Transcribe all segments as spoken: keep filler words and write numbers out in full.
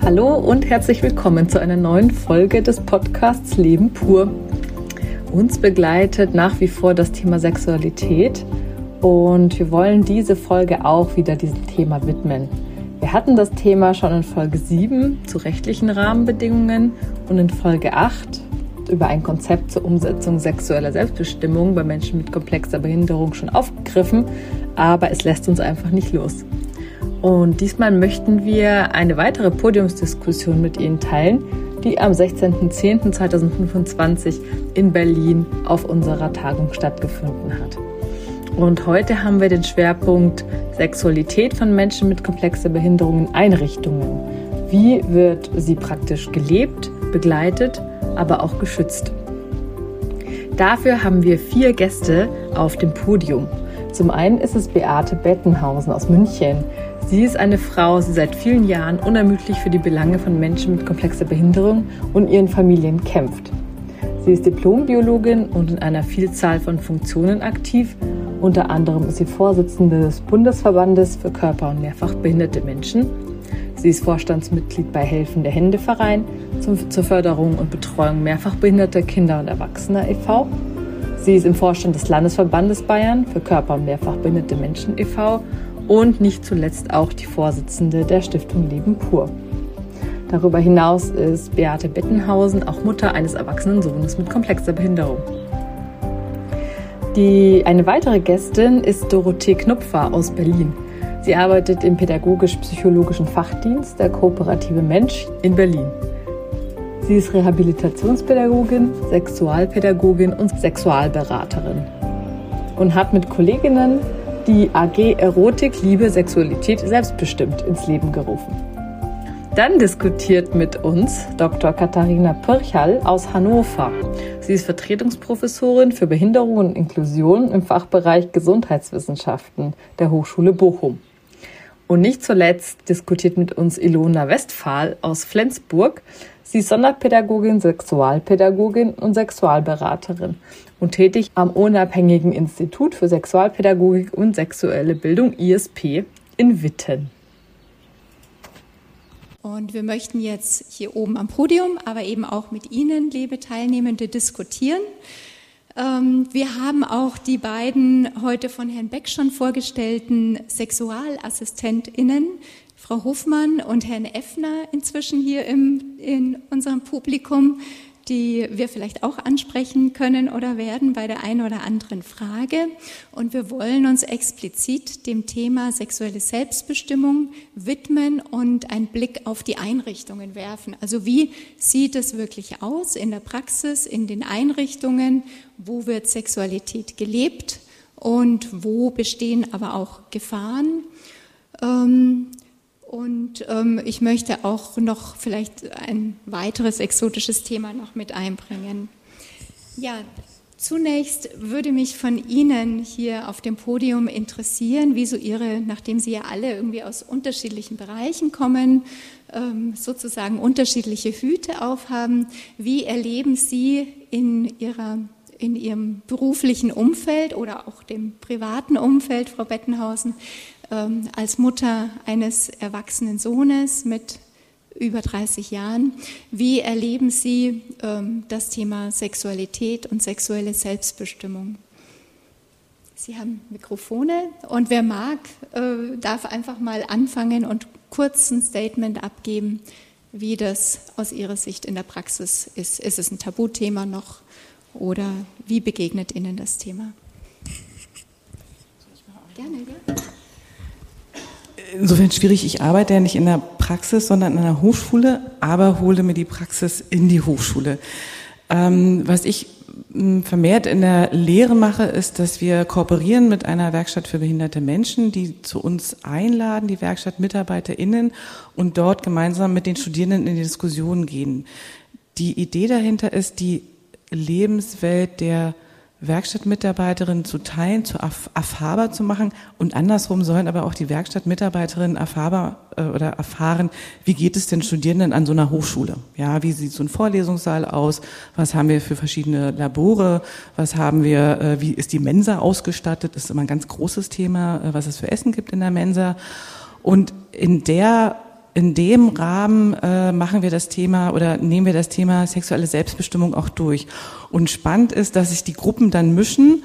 Hallo und herzlich willkommen zu einer neuen Folge des Podcasts Leben pur. Uns begleitet nach wie vor das Thema Sexualität und wir wollen diese Folge auch wieder diesem Thema widmen. Wir hatten das Thema schon in Folge sieben zu rechtlichen Rahmenbedingungen und in Folge acht über ein Konzept zur Umsetzung sexueller Selbstbestimmung bei Menschen mit komplexer Behinderung schon aufgegriffen, aber es lässt uns einfach nicht los. Und diesmal möchten wir eine weitere Podiumsdiskussion mit Ihnen teilen, die am sechzehnten zehnten zweitausendfünfundzwanzig in Berlin auf unserer Tagung stattgefunden hat. Und heute haben wir den Schwerpunkt Sexualität von Menschen mit komplexer Behinderung in Einrichtungen. Wie wird sie praktisch gelebt, begleitet, aber auch geschützt? Dafür haben wir vier Gäste auf dem Podium. Zum einen ist es Beate Bettenhausen aus München. Sie ist eine Frau, die seit vielen Jahren unermüdlich für die Belange von Menschen mit komplexer Behinderung und ihren Familien kämpft. Sie ist Diplombiologin und in einer Vielzahl von Funktionen aktiv. Unter anderem ist sie Vorsitzende des Bundesverbandes für körper- und mehrfach behinderte Menschen. Sie ist Vorstandsmitglied bei Helfende Hände Verein zur Förderung und Betreuung mehrfach behinderter Kinder und Erwachsener e V Sie ist im Vorstand des Landesverbandes Bayern für körper- und mehrfach behinderte Menschen e V und nicht zuletzt auch die Vorsitzende der Stiftung Leben pur. Darüber hinaus ist Beate Bettenhausen auch Mutter eines erwachsenen Sohnes mit komplexer Behinderung. Die, eine weitere Gästin ist Dorothee Knupfer aus Berlin. Sie arbeitet im pädagogisch-psychologischen Fachdienst der Kooperative Mensch in Berlin. Sie ist Rehabilitationspädagogin, Sexualpädagogin und Sexualberaterin und hat mit Kolleginnen die A G Erotik, Liebe, Sexualität selbstbestimmt ins Leben gerufen. Dann diskutiert mit uns Doktor Katharina Pirchal aus Hannover. Sie ist Vertretungsprofessorin für Behinderung und Inklusion im Fachbereich Gesundheitswissenschaften der Hochschule Bochum. Und nicht zuletzt diskutiert mit uns Ilona Westphal aus Flensburg. Sie ist Sonderpädagogin, Sexualpädagogin und Sexualberaterin und tätig am Unabhängigen Institut für Sexualpädagogik und sexuelle Bildung I S P in Witten. Und wir möchten jetzt hier oben am Podium, aber eben auch mit Ihnen, liebe Teilnehmende, diskutieren. Wir haben auch die beiden heute von Herrn Beck schon vorgestellten SexualassistentInnen, Frau Hofmann und Herrn Effner, inzwischen hier im, in unserem Publikum, die wir vielleicht auch ansprechen können oder werden bei der einen oder anderen Frage. Und wir wollen uns explizit dem Thema sexuelle Selbstbestimmung widmen und einen Blick auf die Einrichtungen werfen. Also wie sieht es wirklich aus in der Praxis, in den Einrichtungen? Wo wird Sexualität gelebt und wo bestehen aber auch Gefahren? Ähm, Und ähm, ich möchte auch noch vielleicht ein weiteres exotisches Thema noch mit einbringen. Ja, zunächst würde mich von Ihnen hier auf dem Podium interessieren, wie so Ihre, nachdem Sie ja alle irgendwie aus unterschiedlichen Bereichen kommen, ähm, sozusagen unterschiedliche Hüte aufhaben, wie erleben Sie in Ihrer in Ihrem beruflichen Umfeld oder auch dem privaten Umfeld, Frau Bettenhausen, ähm, als Mutter eines erwachsenen Sohnes mit über dreißig Jahren, wie erleben Sie ähm, das Thema Sexualität und sexuelle Selbstbestimmung? Sie haben Mikrofone und wer mag, äh, darf einfach mal anfangen und kurz ein Statement abgeben, wie das aus Ihrer Sicht in der Praxis ist. Ist es ein Tabuthema noch? Oder wie begegnet Ihnen das Thema? Gerne, ja. Insofern schwierig, ich arbeite ja nicht in der Praxis, sondern in einer Hochschule, aber hole mir die Praxis in die Hochschule. Ähm, was ich vermehrt in der Lehre mache, ist, dass wir kooperieren mit einer Werkstatt für behinderte Menschen, die zu uns einladen, die WerkstattmitarbeiterInnen, und dort gemeinsam mit den Studierenden in die Diskussion gehen. Die Idee dahinter ist, die Lebenswelt der Werkstattmitarbeiterinnen zu teilen, zu erf- erfahrbar zu machen, und andersrum sollen aber auch die Werkstattmitarbeiterinnen erfahrbar äh, oder erfahren, wie geht es den Studierenden an so einer Hochschule? Ja, wie sieht so ein Vorlesungssaal aus? Was haben wir für verschiedene Labore? Was haben wir, äh, wie ist die Mensa ausgestattet? Das ist immer ein ganz großes Thema, äh, was es für Essen gibt in der Mensa. Und in der in dem Rahmen äh, machen wir das Thema oder nehmen wir das Thema sexuelle Selbstbestimmung auch durch. Und spannend ist, dass sich die Gruppen dann mischen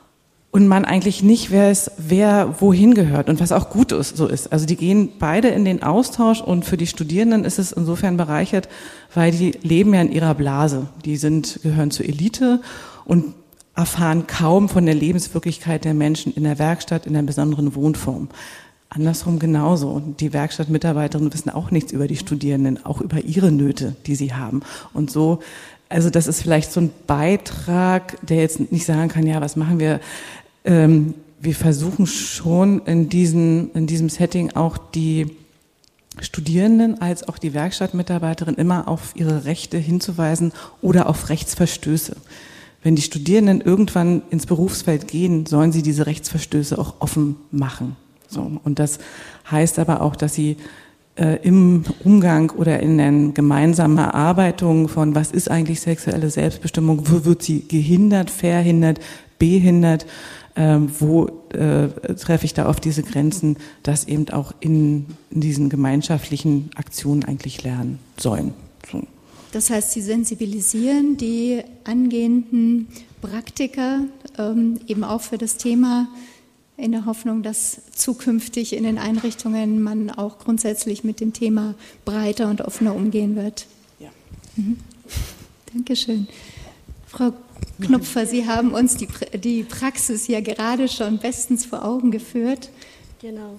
und man eigentlich nicht weiß, wer wohin gehört und was auch gut ist, so ist. Also die gehen beide in den Austausch und für die Studierenden ist es insofern bereichert, weil die leben ja in ihrer Blase. Die sind, gehören zur Elite und erfahren kaum von der Lebenswirklichkeit der Menschen in der Werkstatt, in einer besonderen Wohnform. Andersrum genauso. Und die Werkstattmitarbeiterinnen wissen auch nichts über die Studierenden, auch über ihre Nöte, die sie haben. Und so, also das ist vielleicht so ein Beitrag, der jetzt nicht sagen kann, ja, was machen wir? Ähm, wir versuchen schon in diesem, in diesem Setting auch die Studierenden als auch die Werkstattmitarbeiterinnen immer auf ihre Rechte hinzuweisen oder auf Rechtsverstöße. Wenn die Studierenden irgendwann ins Berufsfeld gehen, sollen sie diese Rechtsverstöße auch offen machen. So, und das heißt aber auch, dass sie äh, im Umgang oder in der gemeinsamen Erarbeitung von was ist eigentlich sexuelle Selbstbestimmung, wo wird sie gehindert, verhindert, behindert, äh, wo äh, treffe ich da auf diese Grenzen, das eben auch in, in diesen gemeinschaftlichen Aktionen eigentlich lernen sollen. So. Das heißt, Sie sensibilisieren die angehenden Praktiker ähm, eben auch für das Thema, in der Hoffnung, dass zukünftig in den Einrichtungen man auch grundsätzlich mit dem Thema breiter und offener umgehen wird. Ja. Mhm. Dankeschön. Frau Knupfer, Sie haben uns die, die Praxis ja gerade schon bestens vor Augen geführt. Genau.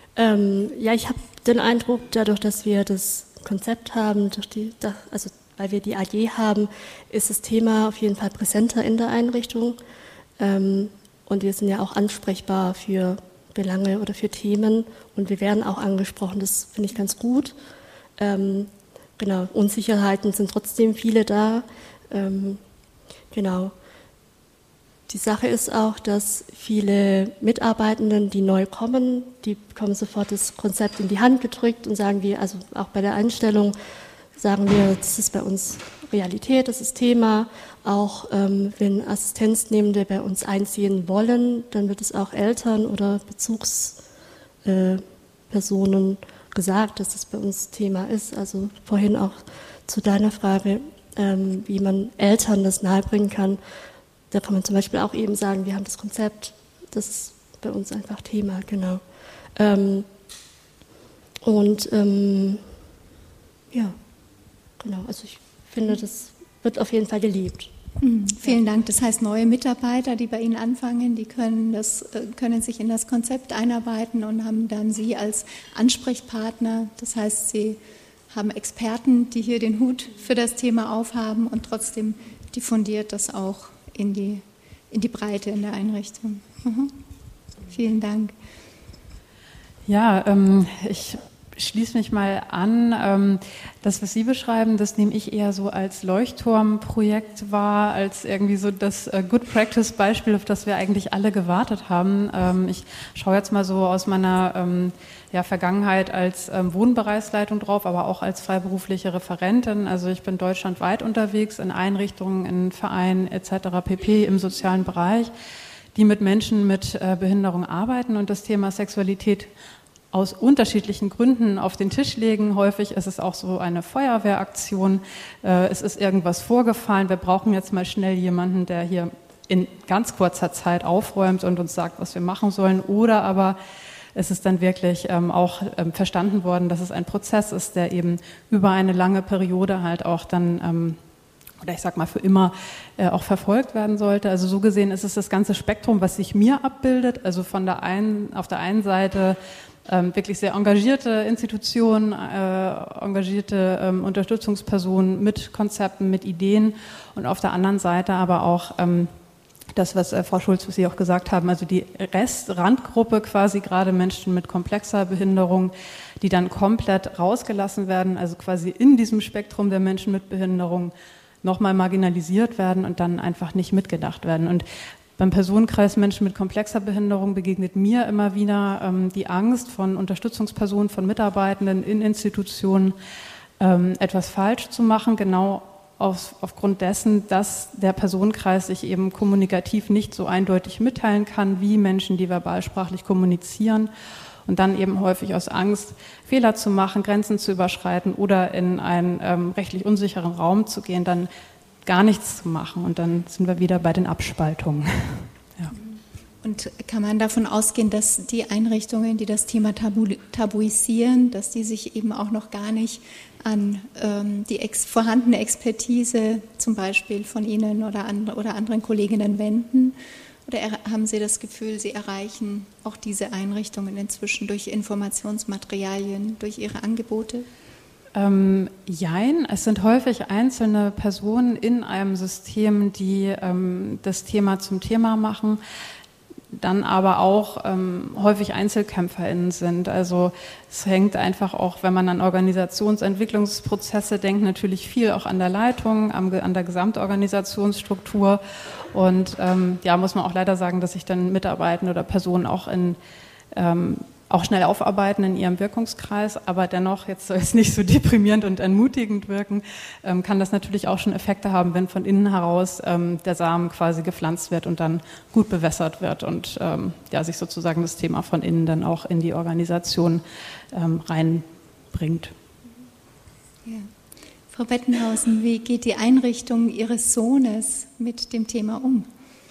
Ähm, ja, ich habe den Eindruck, dadurch, dass wir das Konzept haben, durch die, also weil wir die A G haben, ist das Thema auf jeden Fall präsenter in der Einrichtung. Ähm, Und wir sind ja auch ansprechbar für Belange oder für Themen und wir werden auch angesprochen, das finde ich ganz gut. Ähm, genau, Unsicherheiten sind trotzdem viele da. Ähm, genau. Die Sache ist auch, dass viele Mitarbeitenden, die neu kommen, die bekommen sofort das Konzept in die Hand gedrückt und sagen wir, also auch bei der Einstellung, sagen wir, das ist bei uns Realität, das ist Thema. Auch ähm, wenn Assistenznehmende bei uns einziehen wollen, dann wird es auch Eltern oder Bezugspersonen äh, gesagt, dass das bei uns Thema ist. Also vorhin auch zu deiner Frage, ähm, wie man Eltern das nahebringen kann. Da kann man zum Beispiel auch eben sagen, wir haben das Konzept, das ist bei uns einfach Thema, genau. Ähm, und ähm, ja, genau, also ich finde, das wird auf jeden Fall gelebt. Mhm, vielen Dank. Das heißt, neue Mitarbeiter, die bei Ihnen anfangen, die können, das, können sich in das Konzept einarbeiten und haben dann Sie als Ansprechpartner. Das heißt, Sie haben Experten, die hier den Hut für das Thema aufhaben und trotzdem diffundiert das auch in die, in die Breite in der Einrichtung. Mhm. Vielen Dank. Ja, ähm, ich schließe mich mal an. Ähm, das, was Sie beschreiben, das nehme ich eher so als Leuchtturmprojekt wahr, als irgendwie so das äh, Good Practice Beispiel, auf das wir eigentlich alle gewartet haben. Ähm, ich schaue jetzt mal so aus meiner ähm, ja, Vergangenheit als ähm, Wohnbereichsleitung drauf, aber auch als freiberufliche Referentin. Also ich bin deutschlandweit unterwegs in Einrichtungen, in Vereinen et cetera pp. Im sozialen Bereich, die mit Menschen mit äh, Behinderung arbeiten und das Thema Sexualität aus unterschiedlichen Gründen auf den Tisch legen. Häufig ist es auch so eine Feuerwehraktion. Äh, es ist irgendwas vorgefallen. Wir brauchen jetzt mal schnell jemanden, der hier in ganz kurzer Zeit aufräumt und uns sagt, was wir machen sollen. Oder aber es ist dann wirklich ähm, auch ähm, verstanden worden, dass es ein Prozess ist, der eben über eine lange Periode halt auch dann, ähm, oder ich sag mal für immer, äh, auch verfolgt werden sollte. Also so gesehen ist es das ganze Spektrum, was sich mir abbildet. Also von der einen, auf der einen Seite ähm, wirklich sehr engagierte Institutionen, äh, engagierte ähm, Unterstützungspersonen mit Konzepten, mit Ideen und auf der anderen Seite aber auch ähm, das, was äh, Frau Schulz, was Sie auch gesagt haben, also die Rest-Randgruppe quasi, gerade Menschen mit komplexer Behinderung, die dann komplett rausgelassen werden, also quasi in diesem Spektrum der Menschen mit Behinderung nochmal marginalisiert werden und dann einfach nicht mitgedacht werden. Und beim Personenkreis Menschen mit komplexer Behinderung begegnet mir immer wieder ähm, die Angst von Unterstützungspersonen, von Mitarbeitenden in Institutionen, ähm, etwas falsch zu machen, genau auf, aufgrund dessen, dass der Personenkreis sich eben kommunikativ nicht so eindeutig mitteilen kann wie Menschen, die verbalsprachlich kommunizieren. und dann eben häufig aus Angst, Fehler zu machen, Grenzen zu überschreiten oder in einen ähm, rechtlich unsicheren Raum zu gehen, dann gar nichts zu machen und dann sind wir wieder bei den Abspaltungen. Ja. Und kann man davon ausgehen, dass die Einrichtungen, die das Thema tabu, tabuisieren, dass die sich eben auch noch gar nicht an ähm, die ex, vorhandene Expertise zum Beispiel von Ihnen oder, andre, oder anderen Kolleginnen wenden? Oder er, haben Sie das Gefühl, Sie erreichen auch diese Einrichtungen inzwischen durch Informationsmaterialien, durch Ihre Angebote? Ähm, jein, es sind häufig einzelne Personen in einem System, die ähm, das Thema zum Thema machen, dann aber auch ähm, häufig EinzelkämpferInnen sind. Also es hängt einfach auch, wenn man an Organisationsentwicklungsprozesse denkt, natürlich viel auch an der Leitung, am, an der Gesamtorganisationsstruktur. Und ähm, ja, muss man auch leider sagen, dass sich dann Mitarbeitende oder Personen auch in ähm, auch schnell aufarbeiten in ihrem Wirkungskreis, aber dennoch, jetzt soll es nicht so deprimierend und entmutigend wirken, ähm, kann das natürlich auch schon Effekte haben, wenn von innen heraus ähm, der Samen quasi gepflanzt wird und dann gut bewässert wird und ähm, ja, sich sozusagen das Thema von innen dann auch in die Organisation ähm, reinbringt. Ja. Frau Bettenhausen, wie geht die Einrichtung Ihres Sohnes mit dem Thema um?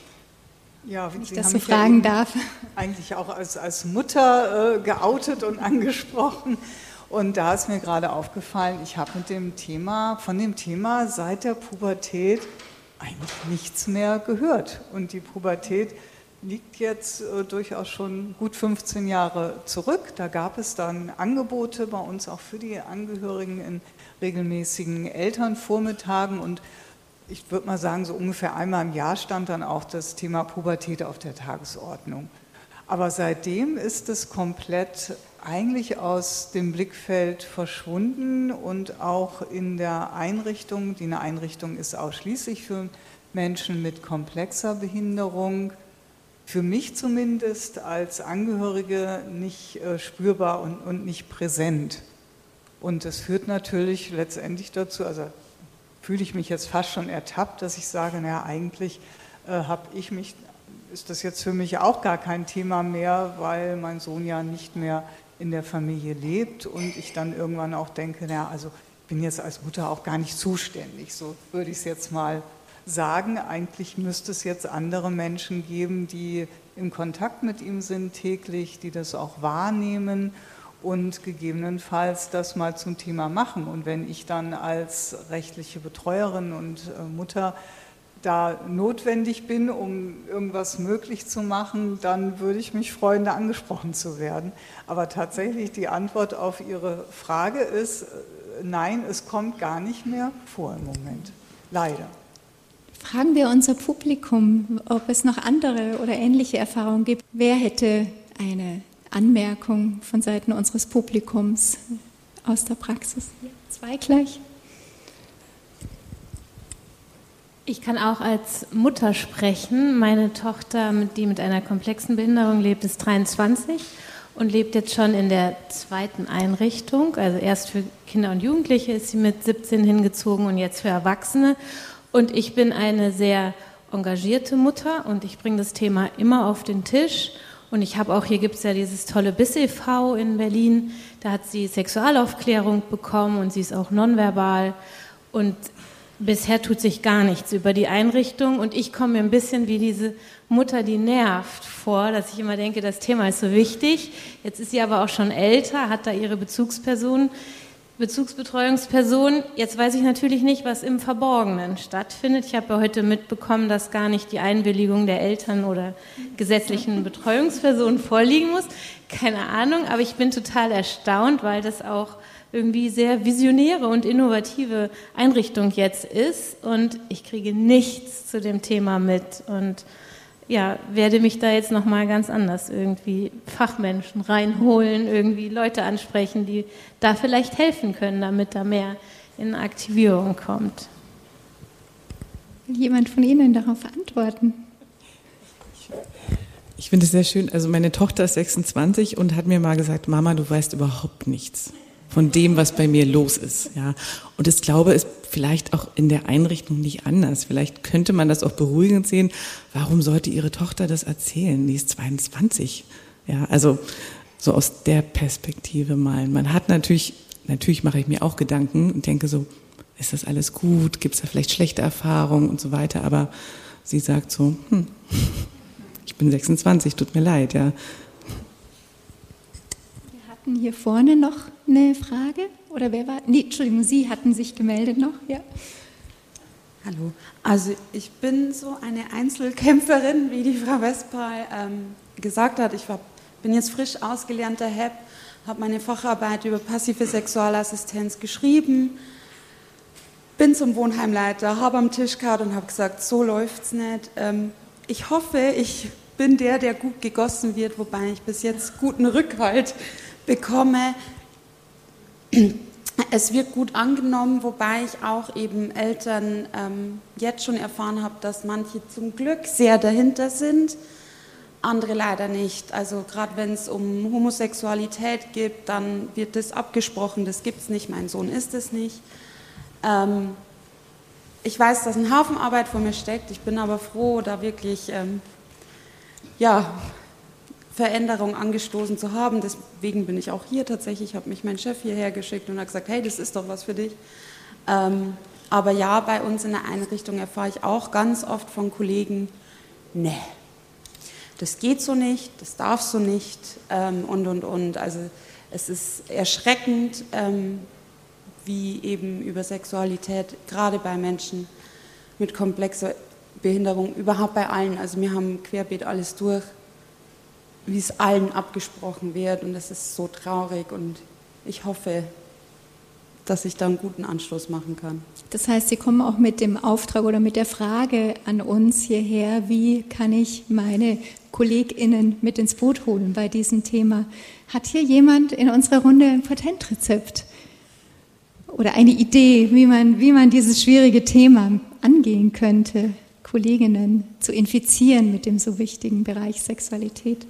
Ja, wenn ich Sie das haben so mich fragen ja darf. Eigentlich auch als, als Mutter äh, geoutet und angesprochen. Und da ist mir gerade aufgefallen, ich habe mit dem Thema, von dem Thema seit der Pubertät eigentlich nichts mehr gehört. Und die Pubertät liegt jetzt äh, durchaus schon gut fünfzehn Jahre zurück. Da gab es dann Angebote bei uns auch für die Angehörigen in regelmäßigen Elternvormittagen und ich würde mal sagen, so ungefähr einmal im Jahr stand dann auch das Thema Pubertät auf der Tagesordnung. Aber seitdem ist es komplett eigentlich aus dem Blickfeld verschwunden und auch in der Einrichtung, die eine Einrichtung ist ausschließlich für Menschen mit komplexer Behinderung, für mich zumindest als Angehörige nicht äh, spürbar und, und nicht präsent. Und das führt natürlich letztendlich dazu, also fühle ich mich jetzt fast schon ertappt, dass ich sage, naja, eigentlich äh, habe ich mich, ist das jetzt für mich auch gar kein Thema mehr, weil mein Sohn ja nicht mehr in der Familie lebt und ich dann irgendwann auch denke, naja, also ich bin jetzt als Mutter auch gar nicht zuständig, so würde ich es jetzt mal sagen. Eigentlich müsste es jetzt andere Menschen geben, die im Kontakt mit ihm sind täglich, die das auch wahrnehmen und gegebenenfalls das mal zum Thema machen. Und wenn ich dann als rechtliche Betreuerin und äh, Mutter da notwendig bin, um irgendwas möglich zu machen, dann würde ich mich freuen, da angesprochen zu werden. Aber tatsächlich die Antwort auf Ihre Frage ist, äh, nein, es kommt gar nicht mehr vor im Moment. Leider. Fragen wir unser Publikum, ob es noch andere oder ähnliche Erfahrungen gibt. Wer hätte eine Anmerkung von Seiten unseres Publikums aus der Praxis? Zwei gleich. Ich kann auch als Mutter sprechen. Meine Tochter, die mit einer komplexen Behinderung lebt, ist dreiundzwanzig und lebt jetzt schon in der zweiten Einrichtung. Also erst für Kinder und Jugendliche ist sie mit siebzehn hingezogen und jetzt für Erwachsene. Und ich bin eine sehr engagierte Mutter und ich bringe das Thema immer auf den Tisch. Und ich habe auch, hier gibt es ja dieses tolle B I S E V in Berlin, da hat sie Sexualaufklärung bekommen und sie ist auch nonverbal. Und bisher tut sich gar nichts über die Einrichtung und ich komme mir ein bisschen wie diese Mutter, die nervt, vor, dass ich immer denke, das Thema ist so wichtig. Jetzt ist sie aber auch schon älter, hat da ihre Bezugsperson, Bezugsbetreuungsperson. Jetzt weiß ich natürlich nicht, was im Verborgenen stattfindet. Ich habe ja heute mitbekommen, dass gar nicht die Einwilligung der Eltern oder gesetzlichen Betreuungspersonen vorliegen muss. Keine Ahnung, aber ich bin total erstaunt, weil das auch irgendwie sehr visionäre und innovative Einrichtung jetzt ist und ich kriege nichts zu dem Thema mit und ja, werde mich da jetzt nochmal ganz anders irgendwie Fachmenschen reinholen, irgendwie Leute ansprechen, die da vielleicht helfen können, damit da mehr in Aktivierung kommt. Will jemand von Ihnen darauf antworten? Ich finde es sehr schön, also meine Tochter ist sechsundzwanzig und hat mir mal gesagt, Mama, du weißt überhaupt nichts von dem, was bei mir los ist. Ja. Und ich glaube, es ist vielleicht auch in der Einrichtung nicht anders. Vielleicht könnte man das auch beruhigend sehen. Warum sollte Ihre Tochter das erzählen? Die ist zweiundzwanzig. Ja, also so aus der Perspektive malen. Man hat natürlich, natürlich mache ich mir auch Gedanken und denke so, ist das alles gut? Gibt es da vielleicht schlechte Erfahrungen und so weiter? Aber sie sagt so, hm, ich bin sechsundzwanzig, tut mir leid, ja. Wir hatten hier vorne noch eine Frage. Oder wer war? Nee, Entschuldigung, Sie hatten sich gemeldet noch, ja. Hallo, also ich bin so eine Einzelkämpferin, wie die Frau Westphal ähm, gesagt hat. Ich war, bin jetzt frisch ausgelernter H E B, habe meine Facharbeit über passive Sexualassistenz geschrieben, bin zum Wohnheimleiter, habe am Tisch gehabt und habe gesagt, so läuft's nicht. Ähm, ich hoffe, ich bin der, der gut gegossen wird, wobei ich bis jetzt guten Rückhalt bekomme. Es wird gut angenommen, wobei ich auch eben Eltern ähm, jetzt schon erfahren habe, dass manche zum Glück sehr dahinter sind, andere leider nicht. Also gerade wenn es um Homosexualität geht, dann wird das abgesprochen, das gibt es nicht, mein Sohn ist es nicht. Ähm, ich weiß, dass ein Haufen Arbeit vor mir steckt, ich bin aber froh, da wirklich ähm, ja, Veränderung angestoßen zu haben. Deswegen bin ich auch hier tatsächlich. Ich habe mich mein Chef hierher geschickt und hat gesagt, hey, das ist doch was für dich. Ähm, aber ja, bei uns in der Einrichtung erfahre ich auch ganz oft von Kollegen, nee, das geht so nicht, das darf so nicht ähm, und, und, und. Also es ist erschreckend, ähm, wie eben über Sexualität, gerade bei Menschen mit komplexer Behinderung, überhaupt bei allen, also wir haben querbeet alles durch, wie es allen abgesprochen wird und das ist so traurig und ich hoffe, dass ich da einen guten Anstoß machen kann. Das heißt, Sie kommen auch mit dem Auftrag oder mit der Frage an uns hierher, wie kann ich meine KollegInnen mit ins Boot holen bei diesem Thema? Hat hier jemand in unserer Runde ein Patentrezept oder eine Idee, wie man, wie man dieses schwierige Thema angehen könnte, Kolleginnen zu infizieren mit dem so wichtigen Bereich Sexualität?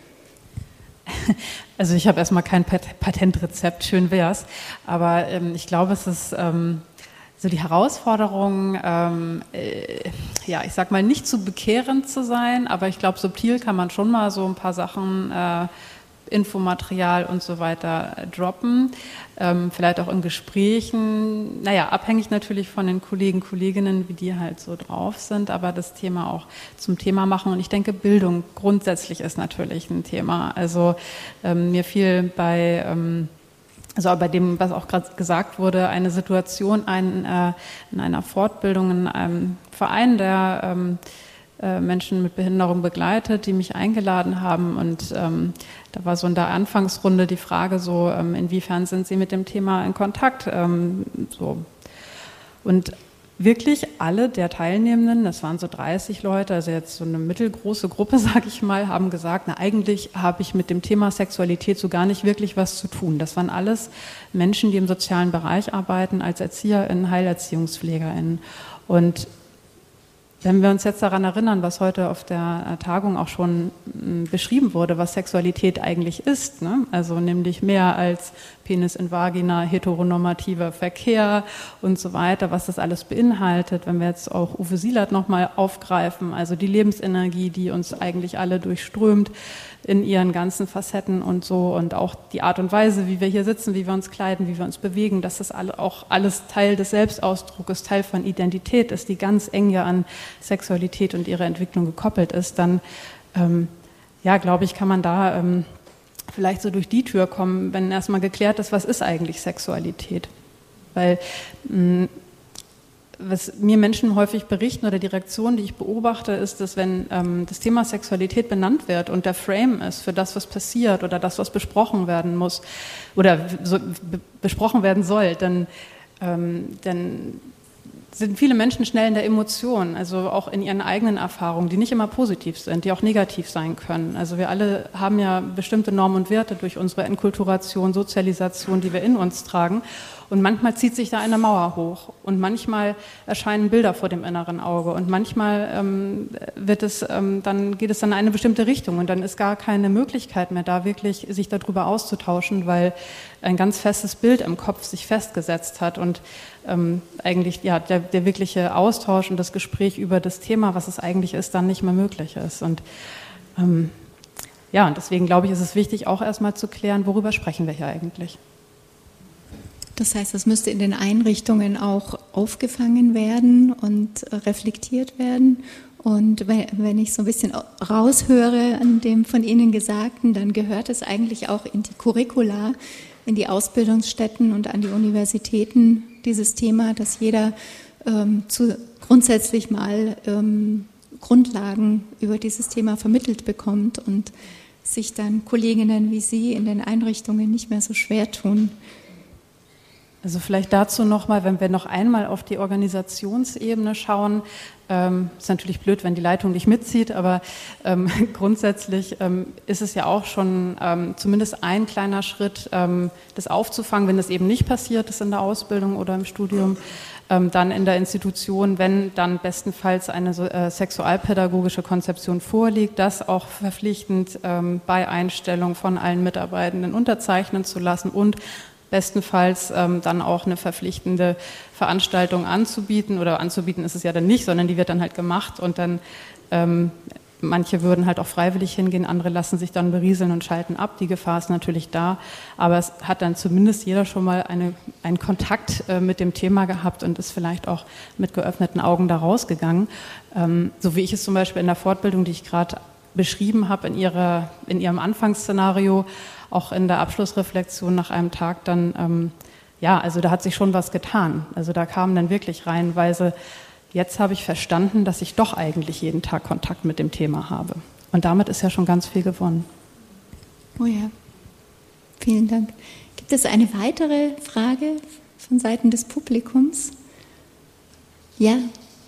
Also ich habe erstmal kein Patentrezept, schön wär's, aber ähm, ich glaube, es ist ähm, so die Herausforderung, ähm, äh, ja, ich sag mal, nicht zu bekehrend zu sein, aber ich glaube, subtil kann man schon mal so ein paar Sachen, äh, Infomaterial und so weiter äh, droppen, ähm, vielleicht auch in Gesprächen, naja, abhängig natürlich von den Kollegen, Kolleginnen, wie die halt so drauf sind, aber das Thema auch zum Thema machen und ich denke, Bildung grundsätzlich ist natürlich ein Thema, also ähm, mir fiel bei, ähm, also bei dem, was auch gerade gesagt wurde, eine Situation ein, äh, in einer Fortbildung in einem Verein, der ähm, Menschen mit Behinderung begleitet, die mich eingeladen haben und ähm, da war so in der Anfangsrunde die Frage so, ähm, inwiefern sind Sie mit dem Thema in Kontakt? Ähm, so. Und wirklich alle der Teilnehmenden, das waren so dreißig Leute, also jetzt so eine mittelgroße Gruppe, sage ich mal, haben gesagt, na eigentlich habe ich mit dem Thema Sexualität so gar nicht wirklich was zu tun. Das waren alles Menschen, die im sozialen Bereich arbeiten, als ErzieherInnen, HeilerziehungspflegerInnen. Und wenn wir uns jetzt daran erinnern, was heute auf der Tagung auch schon beschrieben wurde, was Sexualität eigentlich ist, ne? Also nämlich mehr als Penis in Vagina, heteronormativer Verkehr und so weiter, was das alles beinhaltet, wenn wir jetzt auch Uwe Sielert nochmal aufgreifen, also die Lebensenergie, die uns eigentlich alle durchströmt in ihren ganzen Facetten und so und auch die Art und Weise, wie wir hier sitzen, wie wir uns kleiden, wie wir uns bewegen, dass das auch alles Teil des Selbstausdrucks, Teil von Identität ist, die ganz eng ja an Sexualität und ihre Entwicklung gekoppelt ist, dann, ähm, ja, glaube ich, kann man da ähm, vielleicht so durch die Tür kommen, wenn erstmal geklärt ist, was ist eigentlich Sexualität? Weil mh, was mir Menschen häufig berichten oder die Reaktion, die ich beobachte, ist, dass wenn ähm, das Thema Sexualität benannt wird und der Frame ist für das, was passiert oder das, was besprochen werden muss oder so, be- besprochen werden soll, dann, ähm, dann sind viele Menschen schnell in der Emotion, also auch in ihren eigenen Erfahrungen, die nicht immer positiv sind, die auch negativ sein können. Also wir alle haben ja bestimmte Normen und Werte durch unsere Enkulturation, Sozialisation, die wir in uns tragen. Und manchmal zieht sich da eine Mauer hoch und manchmal erscheinen Bilder vor dem inneren Auge und manchmal ähm, wird es, ähm, dann geht es dann in eine bestimmte Richtung und dann ist gar keine Möglichkeit mehr da, wirklich sich darüber auszutauschen, weil ein ganz festes Bild im Kopf sich festgesetzt hat und ähm, eigentlich ja der, der wirkliche Austausch und das Gespräch über das Thema, was es eigentlich ist, dann nicht mehr möglich ist. Und ähm, ja, und deswegen glaube ich, ist es wichtig, auch erstmal zu klären, worüber sprechen wir hier eigentlich. Das heißt, das müsste in den Einrichtungen auch aufgefangen werden und reflektiert werden. Und wenn ich so ein bisschen raushöre an dem von Ihnen Gesagten, dann gehört es eigentlich auch in die Curricula, in die Ausbildungsstätten und an die Universitäten, dieses Thema, dass jeder ähm, zu, grundsätzlich mal ähm, Grundlagen über dieses Thema vermittelt bekommt und sich dann Kolleginnen wie Sie in den Einrichtungen nicht mehr so schwer tun. Also vielleicht dazu nochmal, wenn wir noch einmal auf die Organisationsebene schauen, ähm, ist natürlich blöd, wenn die Leitung nicht mitzieht, aber ähm, grundsätzlich ähm, ist es ja auch schon ähm, zumindest ein kleiner Schritt, ähm, das aufzufangen, wenn das eben nicht passiert ist in der Ausbildung oder im Studium, ähm, dann in der Institution, wenn dann bestenfalls eine äh, sexualpädagogische Konzeption vorliegt, das auch verpflichtend ähm, bei Einstellung von allen Mitarbeitenden unterzeichnen zu lassen und bestenfalls ähm, dann auch eine verpflichtende Veranstaltung anzubieten, oder anzubieten ist es ja dann nicht, sondern die wird dann halt gemacht und dann ähm, manche würden halt auch freiwillig hingehen, andere lassen sich dann berieseln und schalten ab. Die Gefahr ist natürlich da, aber es hat dann zumindest jeder schon mal eine, einen Kontakt äh, mit dem Thema gehabt und ist vielleicht auch mit geöffneten Augen da rausgegangen. Ähm, so wie ich es zum Beispiel in der Fortbildung, die ich gerade beschrieben habe, in, ihrer, in ihrem Anfangsszenario, auch in der Abschlussreflexion nach einem Tag dann, ähm, ja, also da hat sich schon was getan. Also da kamen dann wirklich reihenweise, jetzt habe ich verstanden, dass ich doch eigentlich jeden Tag Kontakt mit dem Thema habe. Und damit ist ja schon ganz viel gewonnen. Oh ja, vielen Dank. Gibt es eine weitere Frage von Seiten des Publikums? Ja.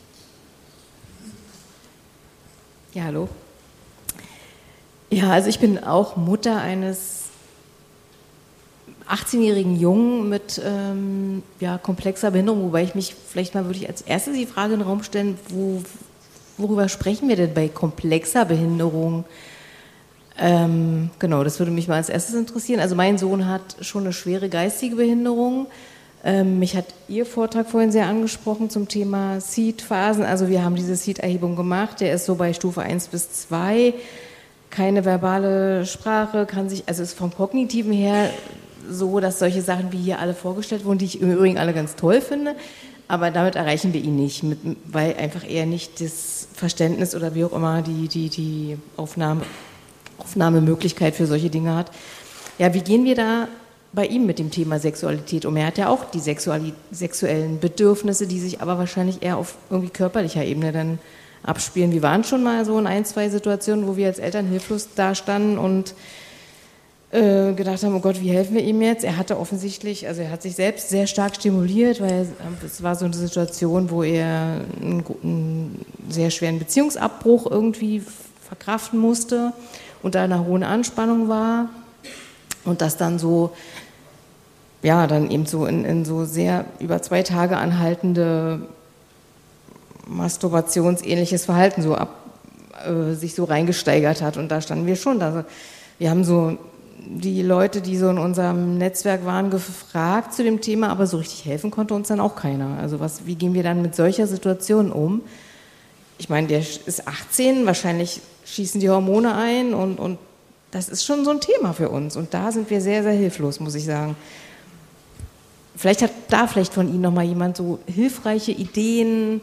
Ja, hallo. Ja, also ich bin auch Mutter eines achtzehnjährigen Jungen mit ähm, ja, komplexer Behinderung, wobei ich mich vielleicht mal würde ich als erstes die Frage in den Raum stellen, wo, worüber sprechen wir denn bei komplexer Behinderung? Ähm, genau, das würde mich mal als erstes interessieren. Also mein Sohn hat schon eine schwere geistige Behinderung. Ähm, mich hat Ihr Vortrag vorhin sehr angesprochen zum Thema S E E-Phasen. Also wir haben diese S E E-Erhebung gemacht, der ist so bei Stufe eins bis zwei. Keine verbale Sprache, kann sich, also ist vom Kognitiven her so, dass solche Sachen wie hier alle vorgestellt wurden, die ich im Übrigen alle ganz toll finde, aber damit erreichen wir ihn nicht, mit, weil einfach er nicht das Verständnis oder wie auch immer die, die, die Aufnahme, Aufnahmemöglichkeit für solche Dinge hat. Ja, wie gehen wir da bei ihm mit dem Thema Sexualität um? Er hat ja auch die Sexuali- sexuellen Bedürfnisse, die sich aber wahrscheinlich eher auf irgendwie körperlicher Ebene dann abspielen. Wir waren schon mal so in ein, zwei Situationen, wo wir als Eltern hilflos dastanden und äh, gedacht haben, oh Gott, wie helfen wir ihm jetzt? Er hatte offensichtlich, also er hat sich selbst sehr stark stimuliert, weil es war so eine Situation, wo er einen, einen sehr schweren Beziehungsabbruch irgendwie verkraften musste und da eine hohe Anspannung war und das dann so, ja, dann eben so in, in so sehr über zwei Tage anhaltende masturbationsähnliches Verhalten so ab, äh, sich so reingesteigert hat. Und da standen wir schon. Also wir haben so die Leute, die so in unserem Netzwerk waren, gefragt zu dem Thema, aber so richtig helfen konnte uns dann auch keiner. Also was, wie gehen wir dann mit solcher Situation um? Ich meine, der ist achtzehn, wahrscheinlich schießen die Hormone ein und, und das ist schon so ein Thema für uns. Und da sind wir sehr, sehr hilflos, muss ich sagen. Vielleicht hat da vielleicht von Ihnen nochmal jemand so hilfreiche Ideen.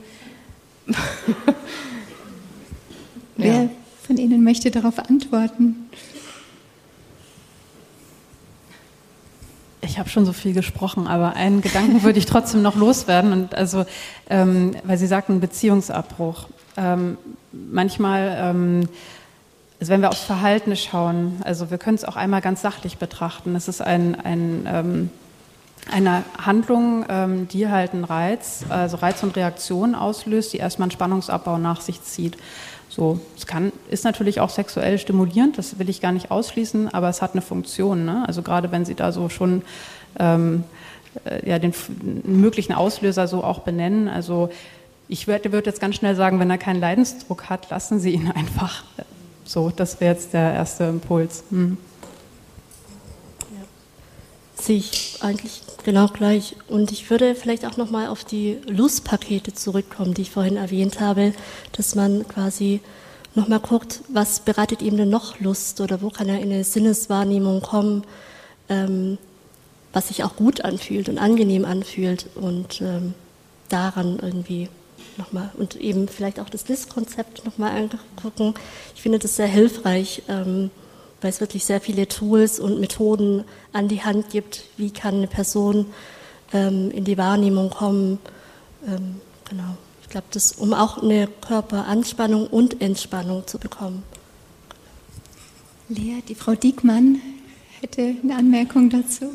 Wer ja. von Ihnen möchte darauf antworten? Ich habe schon so viel gesprochen, aber einen Gedanken würde ich trotzdem noch loswerden. Und also, ähm, weil Sie sagten Beziehungsabbruch. Ähm, manchmal, ähm, also wenn wir aufs Verhalten schauen, also wir können es auch einmal ganz sachlich betrachten. Es ist ein, ein ähm, eine Handlung, ähm, die halt einen Reiz, also Reiz und Reaktion auslöst, die erstmal einen Spannungsabbau nach sich zieht. So, es kann, ist natürlich auch sexuell stimulierend, das will ich gar nicht ausschließen, aber es hat eine Funktion, ne? Also gerade wenn Sie da so schon ähm, äh, ja, den, den möglichen Auslöser so auch benennen, also ich würde würd jetzt ganz schnell sagen, wenn er keinen Leidensdruck hat, lassen Sie ihn einfach. So, das wäre jetzt der erste Impuls. Hm. Sehe ich eigentlich genau gleich. Und ich würde vielleicht auch nochmal auf die Lustpakete zurückkommen, die ich vorhin erwähnt habe, dass man quasi nochmal guckt, was bereitet ihm denn noch Lust oder wo kann er in eine Sinneswahrnehmung kommen, ähm, was sich auch gut anfühlt und angenehm anfühlt und ähm, daran irgendwie nochmal und eben vielleicht auch das L I S-Konzept nochmal angucken. Ich finde das sehr hilfreich, ähm, weil es wirklich sehr viele Tools und Methoden an die Hand gibt, wie kann eine Person ähm, in die Wahrnehmung kommen. Ähm, genau. Ich glaube, das, um auch eine Körperanspannung und Entspannung zu bekommen. Lea, die Frau Diekmann hätte eine Anmerkung dazu.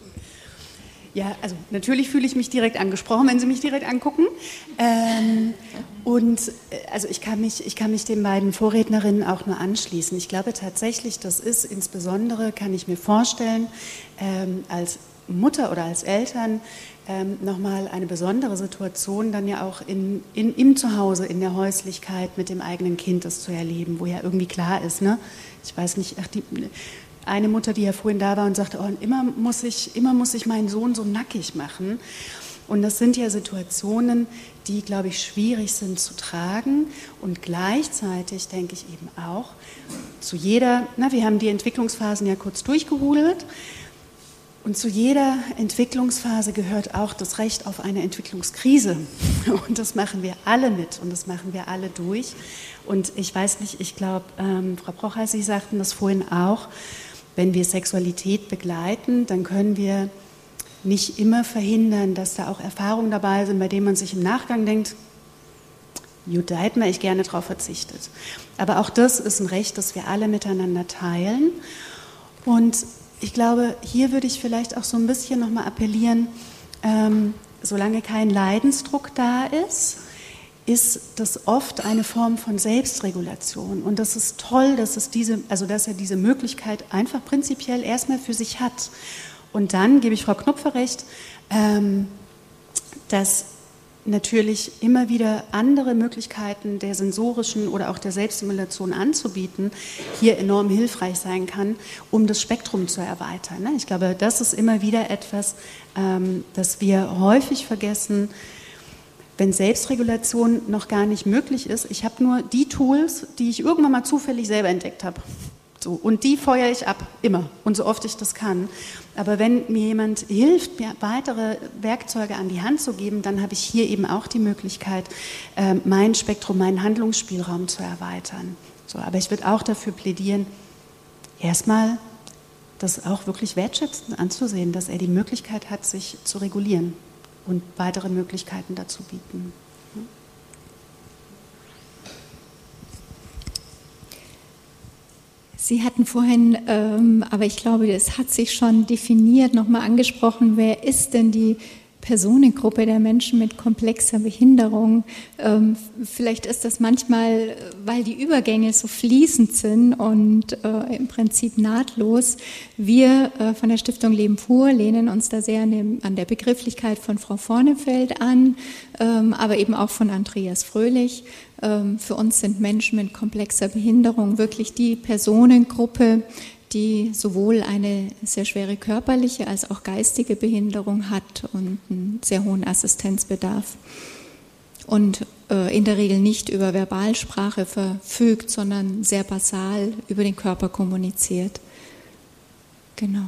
Ja, also natürlich fühle ich mich direkt angesprochen, wenn Sie mich direkt angucken. Ähm, und also ich kann mich, ich kann mich den beiden Vorrednerinnen auch nur anschließen. Ich glaube tatsächlich, das ist insbesondere, kann ich mir vorstellen, ähm, als Mutter oder als Eltern ähm, nochmal eine besondere Situation, dann ja auch in, in, im Zuhause, in der Häuslichkeit mit dem eigenen Kind das zu erleben, wo ja irgendwie klar ist, ne? Ich weiß nicht, ach, die, eine Mutter, die ja vorhin da war und sagte, oh, immer muss ich, immer muss ich meinen Sohn so nackig machen. Und das sind ja Situationen, die, glaube ich, schwierig sind zu tragen. Und gleichzeitig denke ich eben auch, zu jeder, na, wir haben die Entwicklungsphasen ja kurz durchgehudelt, und zu jeder Entwicklungsphase gehört auch das Recht auf eine Entwicklungskrise. Und das machen wir alle mit und das machen wir alle durch. Und ich weiß nicht, ich glaube, ähm, Frau Brocher, Sie sagten das vorhin auch, wenn wir Sexualität begleiten, dann können wir nicht immer verhindern, dass da auch Erfahrungen dabei sind, bei denen man sich im Nachgang denkt, gut, da hätten wir echt gerne drauf verzichtet. Aber auch das ist ein Recht, das wir alle miteinander teilen. Und ich glaube, hier würde ich vielleicht auch so ein bisschen nochmal appellieren, ähm, solange kein Leidensdruck da ist, ist das oft eine Form von Selbstregulation. Und das ist toll, dass, es diese, also dass er diese Möglichkeit einfach prinzipiell erstmal für sich hat. Und dann gebe ich Frau Knupfer recht, ähm, dass natürlich immer wieder andere Möglichkeiten der sensorischen oder auch der Selbststimulation anzubieten, hier enorm hilfreich sein kann, um das Spektrum zu erweitern. Ich glaube, das ist immer wieder etwas, das wir häufig vergessen, wenn Selbstregulation noch gar nicht möglich ist. Ich habe nur die Tools, die ich irgendwann mal zufällig selber entdeckt habe. So, und die feuere ich ab, immer und so oft ich das kann. Aber wenn mir jemand hilft, mir weitere Werkzeuge an die Hand zu geben, dann habe ich hier eben auch die Möglichkeit, mein Spektrum, meinen Handlungsspielraum zu erweitern. So, aber ich würde auch dafür plädieren, erstmal das auch wirklich wertschätzend anzusehen, dass er die Möglichkeit hat, sich zu regulieren und weitere Möglichkeiten dazu bieten. Sie hatten vorhin, ähm, aber ich glaube, es hat sich schon definiert, nochmal angesprochen, wer ist denn die Personengruppe der Menschen mit komplexer Behinderung? Ähm, vielleicht ist das manchmal, weil die Übergänge so fließend sind und äh, im Prinzip nahtlos. Wir äh, von der Stiftung Leben pur lehnen uns da sehr an, dem, an der Begrifflichkeit von Frau Vornefeld an, ähm, aber eben auch von Andreas Fröhlich. Ähm, für uns sind Menschen mit komplexer Behinderung wirklich die Personengruppe, die sowohl eine sehr schwere körperliche als auch geistige Behinderung hat und einen sehr hohen Assistenzbedarf und äh, in der Regel nicht über Verbalsprache verfügt, sondern sehr basal über den Körper kommuniziert. Genau.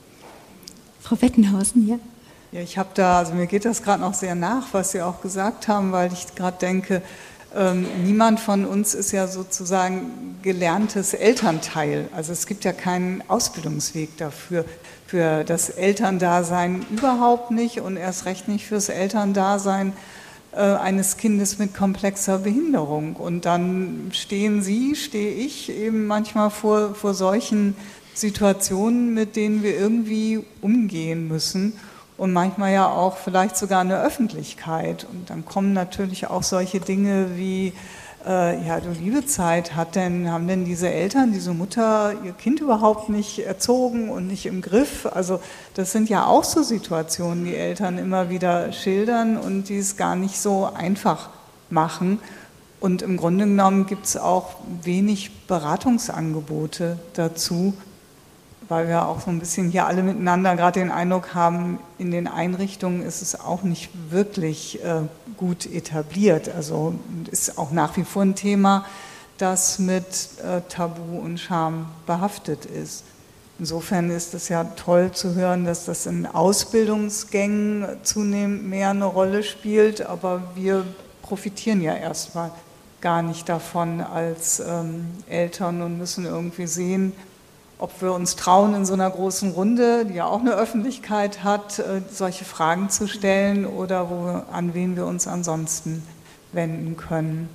Frau Wettenhausen, ja? Ja, ich habe da, also mir geht das gerade noch sehr nach, was Sie auch gesagt haben, weil ich gerade denke, Ähm, niemand von uns ist ja sozusagen gelerntes Elternteil. Also es gibt ja keinen Ausbildungsweg dafür, für das Elterndasein überhaupt nicht und erst recht nicht fürs Elterndasein äh, eines Kindes mit komplexer Behinderung. Und dann stehen Sie, stehe ich eben manchmal vor, vor solchen Situationen, mit denen wir irgendwie umgehen müssen. Und manchmal ja auch vielleicht sogar in der Öffentlichkeit. Und dann kommen natürlich auch solche Dinge wie, äh, ja, du liebe Zeit, hat denn, haben denn diese Eltern, diese Mutter ihr Kind überhaupt nicht erzogen und nicht im Griff? Also das sind ja auch so Situationen, die Eltern immer wieder schildern und die es gar nicht so einfach machen. Und im Grunde genommen gibt es auch wenig Beratungsangebote dazu, weil wir auch so ein bisschen hier alle miteinander gerade den Eindruck haben, in den Einrichtungen ist es auch nicht wirklich äh, gut etabliert. Also ist auch nach wie vor ein Thema, das mit äh, Tabu und Scham behaftet ist. Insofern ist es ja toll zu hören, dass das in Ausbildungsgängen zunehmend mehr eine Rolle spielt, aber wir profitieren ja erstmal gar nicht davon als ähm, Eltern und müssen irgendwie sehen, ob wir uns trauen, in so einer großen Runde, die ja auch eine Öffentlichkeit hat, äh, solche Fragen zu stellen oder wo wir, an wen wir uns ansonsten wenden können.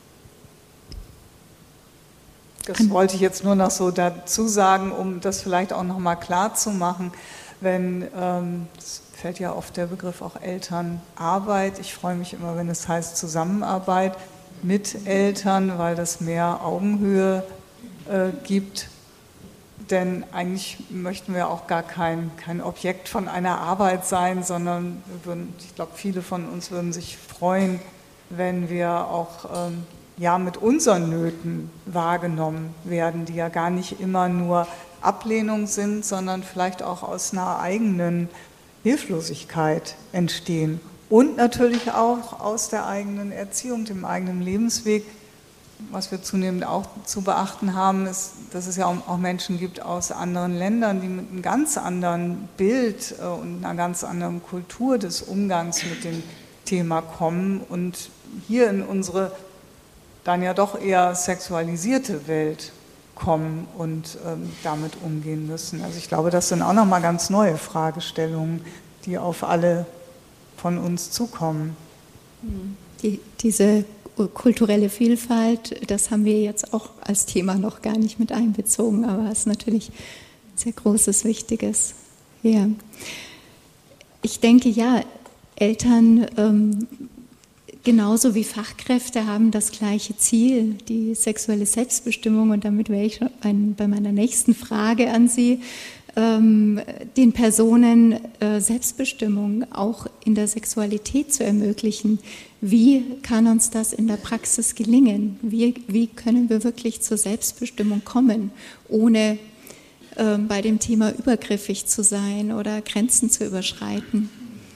Das wollte ich jetzt nur noch so dazu sagen, um das vielleicht auch noch mal klar zu machen, wenn, ähm, es fällt ja oft der Begriff auch Elternarbeit, ich freue mich immer, wenn es heißt Zusammenarbeit mit Eltern, weil das mehr Augenhöhe äh, gibt, denn eigentlich möchten wir auch gar kein, kein Objekt von einer Arbeit sein, sondern wir würden, ich glaube, viele von uns würden sich freuen, wenn wir auch ähm, ja, mit unseren Nöten wahrgenommen werden, die ja gar nicht immer nur Ablehnung sind, sondern vielleicht auch aus einer eigenen Hilflosigkeit entstehen. Und natürlich auch aus der eigenen Erziehung, dem eigenen Lebensweg. Was wir zunehmend auch zu beachten haben, ist, dass es ja auch Menschen gibt aus anderen Ländern, die mit einem ganz anderen Bild und einer ganz anderen Kultur des Umgangs mit dem Thema kommen und hier in unsere dann ja doch eher sexualisierte Welt kommen und ähm, damit umgehen müssen. Also ich glaube, das sind auch nochmal ganz neue Fragestellungen, die auf alle von uns zukommen. Die, diese kulturelle Vielfalt, das haben wir jetzt auch als Thema noch gar nicht mit einbezogen, aber es ist natürlich ein sehr großes, wichtiges. Ja. Ich denke, ja, Eltern ähm, genauso wie Fachkräfte haben das gleiche Ziel, die sexuelle Selbstbestimmung. Und damit wäre ich schon bei meiner nächsten Frage an Sie, ähm, den Personen äh, Selbstbestimmung auch in der Sexualität zu ermöglichen. Wie kann uns das in der Praxis gelingen? Wie, wie können wir wirklich zur Selbstbestimmung kommen, ohne äh, bei dem Thema übergriffig zu sein oder Grenzen zu überschreiten?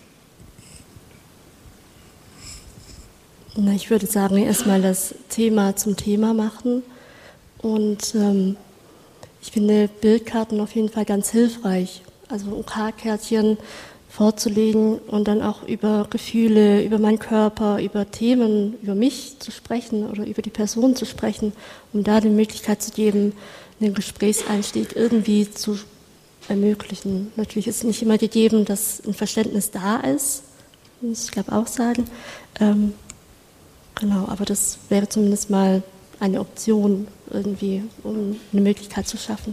Na, ich würde sagen, erstmal das Thema zum Thema machen. Und ähm, ich finde Bildkarten auf jeden Fall ganz hilfreich. Also O K-Kärtchen vorzulegen und dann auch über Gefühle, über meinen Körper, über Themen, über mich zu sprechen oder über die Person zu sprechen, um da die Möglichkeit zu geben, einen Gesprächseinstieg irgendwie zu ermöglichen. Natürlich ist es nicht immer gegeben, dass ein Verständnis da ist, muss ich glaube auch sagen. Ähm, Genau, aber das wäre zumindest mal eine Option irgendwie, um eine Möglichkeit zu schaffen.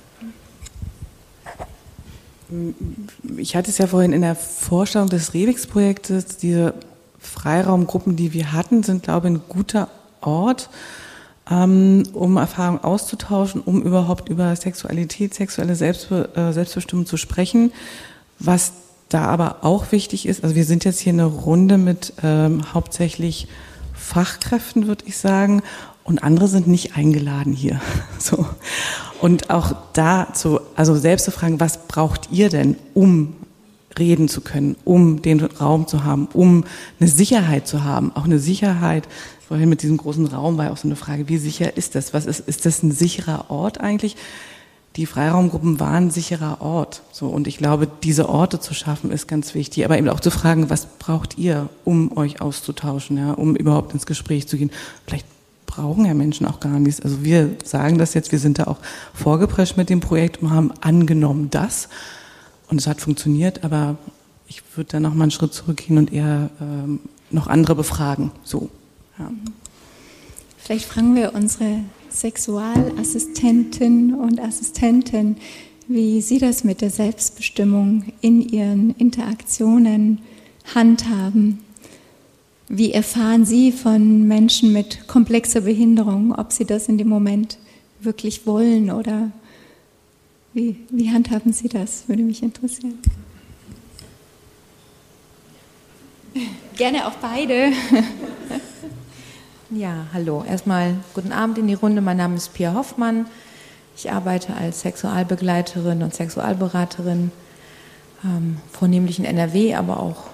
Ich hatte es ja vorhin in der Vorstellung des Revix-Projektes, diese Freiraumgruppen, die wir hatten, sind, glaube ich, ein guter Ort, um Erfahrungen auszutauschen, um überhaupt über Sexualität, sexuelle Selbstbe- äh, Selbstbestimmung zu sprechen. Was da aber auch wichtig ist, also wir sind jetzt hier eine Runde mit ähm, hauptsächlich Fachkräften, würde ich sagen, und andere sind nicht eingeladen hier. So. Und auch dazu, also selbst zu fragen, was braucht ihr denn, um reden zu können, um den Raum zu haben, um eine Sicherheit zu haben, auch eine Sicherheit. Vorhin mit diesem großen Raum war auch so eine Frage, wie sicher ist das? Was ist, ist das ein sicherer Ort eigentlich? Die Freiraumgruppen waren ein sicherer Ort. So, und ich glaube, diese Orte zu schaffen, ist ganz wichtig. Aber eben auch zu fragen, was braucht ihr, um euch auszutauschen, ja, um überhaupt ins Gespräch zu gehen. Vielleicht brauchen ja Menschen auch gar nichts. Also wir sagen das jetzt, wir sind da auch vorgeprescht mit dem Projekt und haben angenommen das. Und es hat funktioniert, aber ich würde da noch mal einen Schritt zurückgehen und eher ähm, noch andere befragen. So, ja. Vielleicht fragen wir unsere Sexualassistenten und Assistenten, wie Sie das mit der Selbstbestimmung in Ihren Interaktionen handhaben. Wie erfahren Sie von Menschen mit komplexer Behinderung, ob sie das in dem Moment wirklich wollen oder wie, wie handhaben Sie das? Würde mich interessieren. Gerne auch beide. Ja, hallo. Erstmal guten Abend in die Runde. Mein Name ist Pia Hoffmann. Ich arbeite als Sexualbegleiterin und Sexualberaterin, ähm, vornehmlich in N R W, aber auch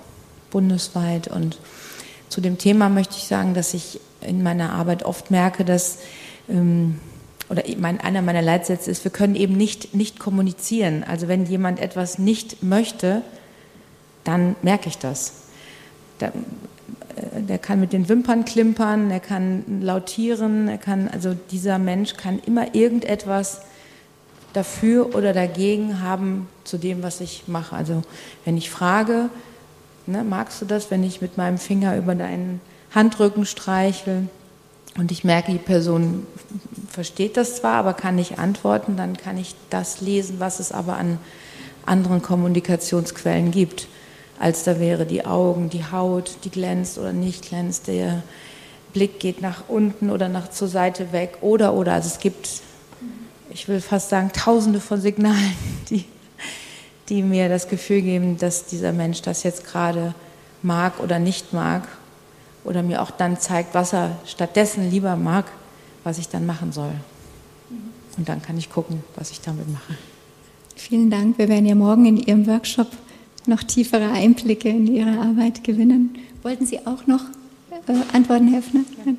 bundesweit. Und zu dem Thema möchte ich sagen, dass ich in meiner Arbeit oft merke, dass ähm, oder mein, einer meiner Leitsätze ist, wir können eben nicht, nicht kommunizieren. Also wenn jemand etwas nicht möchte, dann merke ich das. Da, der kann mit den Wimpern klimpern, er kann lautieren, er kann, also dieser Mensch kann immer irgendetwas dafür oder dagegen haben zu dem, was ich mache. Also wenn ich frage, ne, magst du das, wenn ich mit meinem Finger über deinen Handrücken streichel und ich merke, die Person versteht das zwar, aber kann nicht antworten, dann kann ich das lesen, was es aber an anderen Kommunikationsquellen gibt. Als da wäre die Augen, die Haut, die glänzt oder nicht glänzt, der Blick geht nach unten oder nach zur Seite weg oder, oder. Also es gibt, ich will fast sagen, tausende von Signalen, die, die mir das Gefühl geben, dass dieser Mensch das jetzt gerade mag oder nicht mag oder mir auch dann zeigt, was er stattdessen lieber mag, was ich dann machen soll. Und dann kann ich gucken, was ich damit mache. Vielen Dank. Wir werden ja morgen in Ihrem Workshop noch tiefere Einblicke in Ihre Arbeit gewinnen. Wollten Sie auch noch äh, antworten, Herr Öffner? Ja.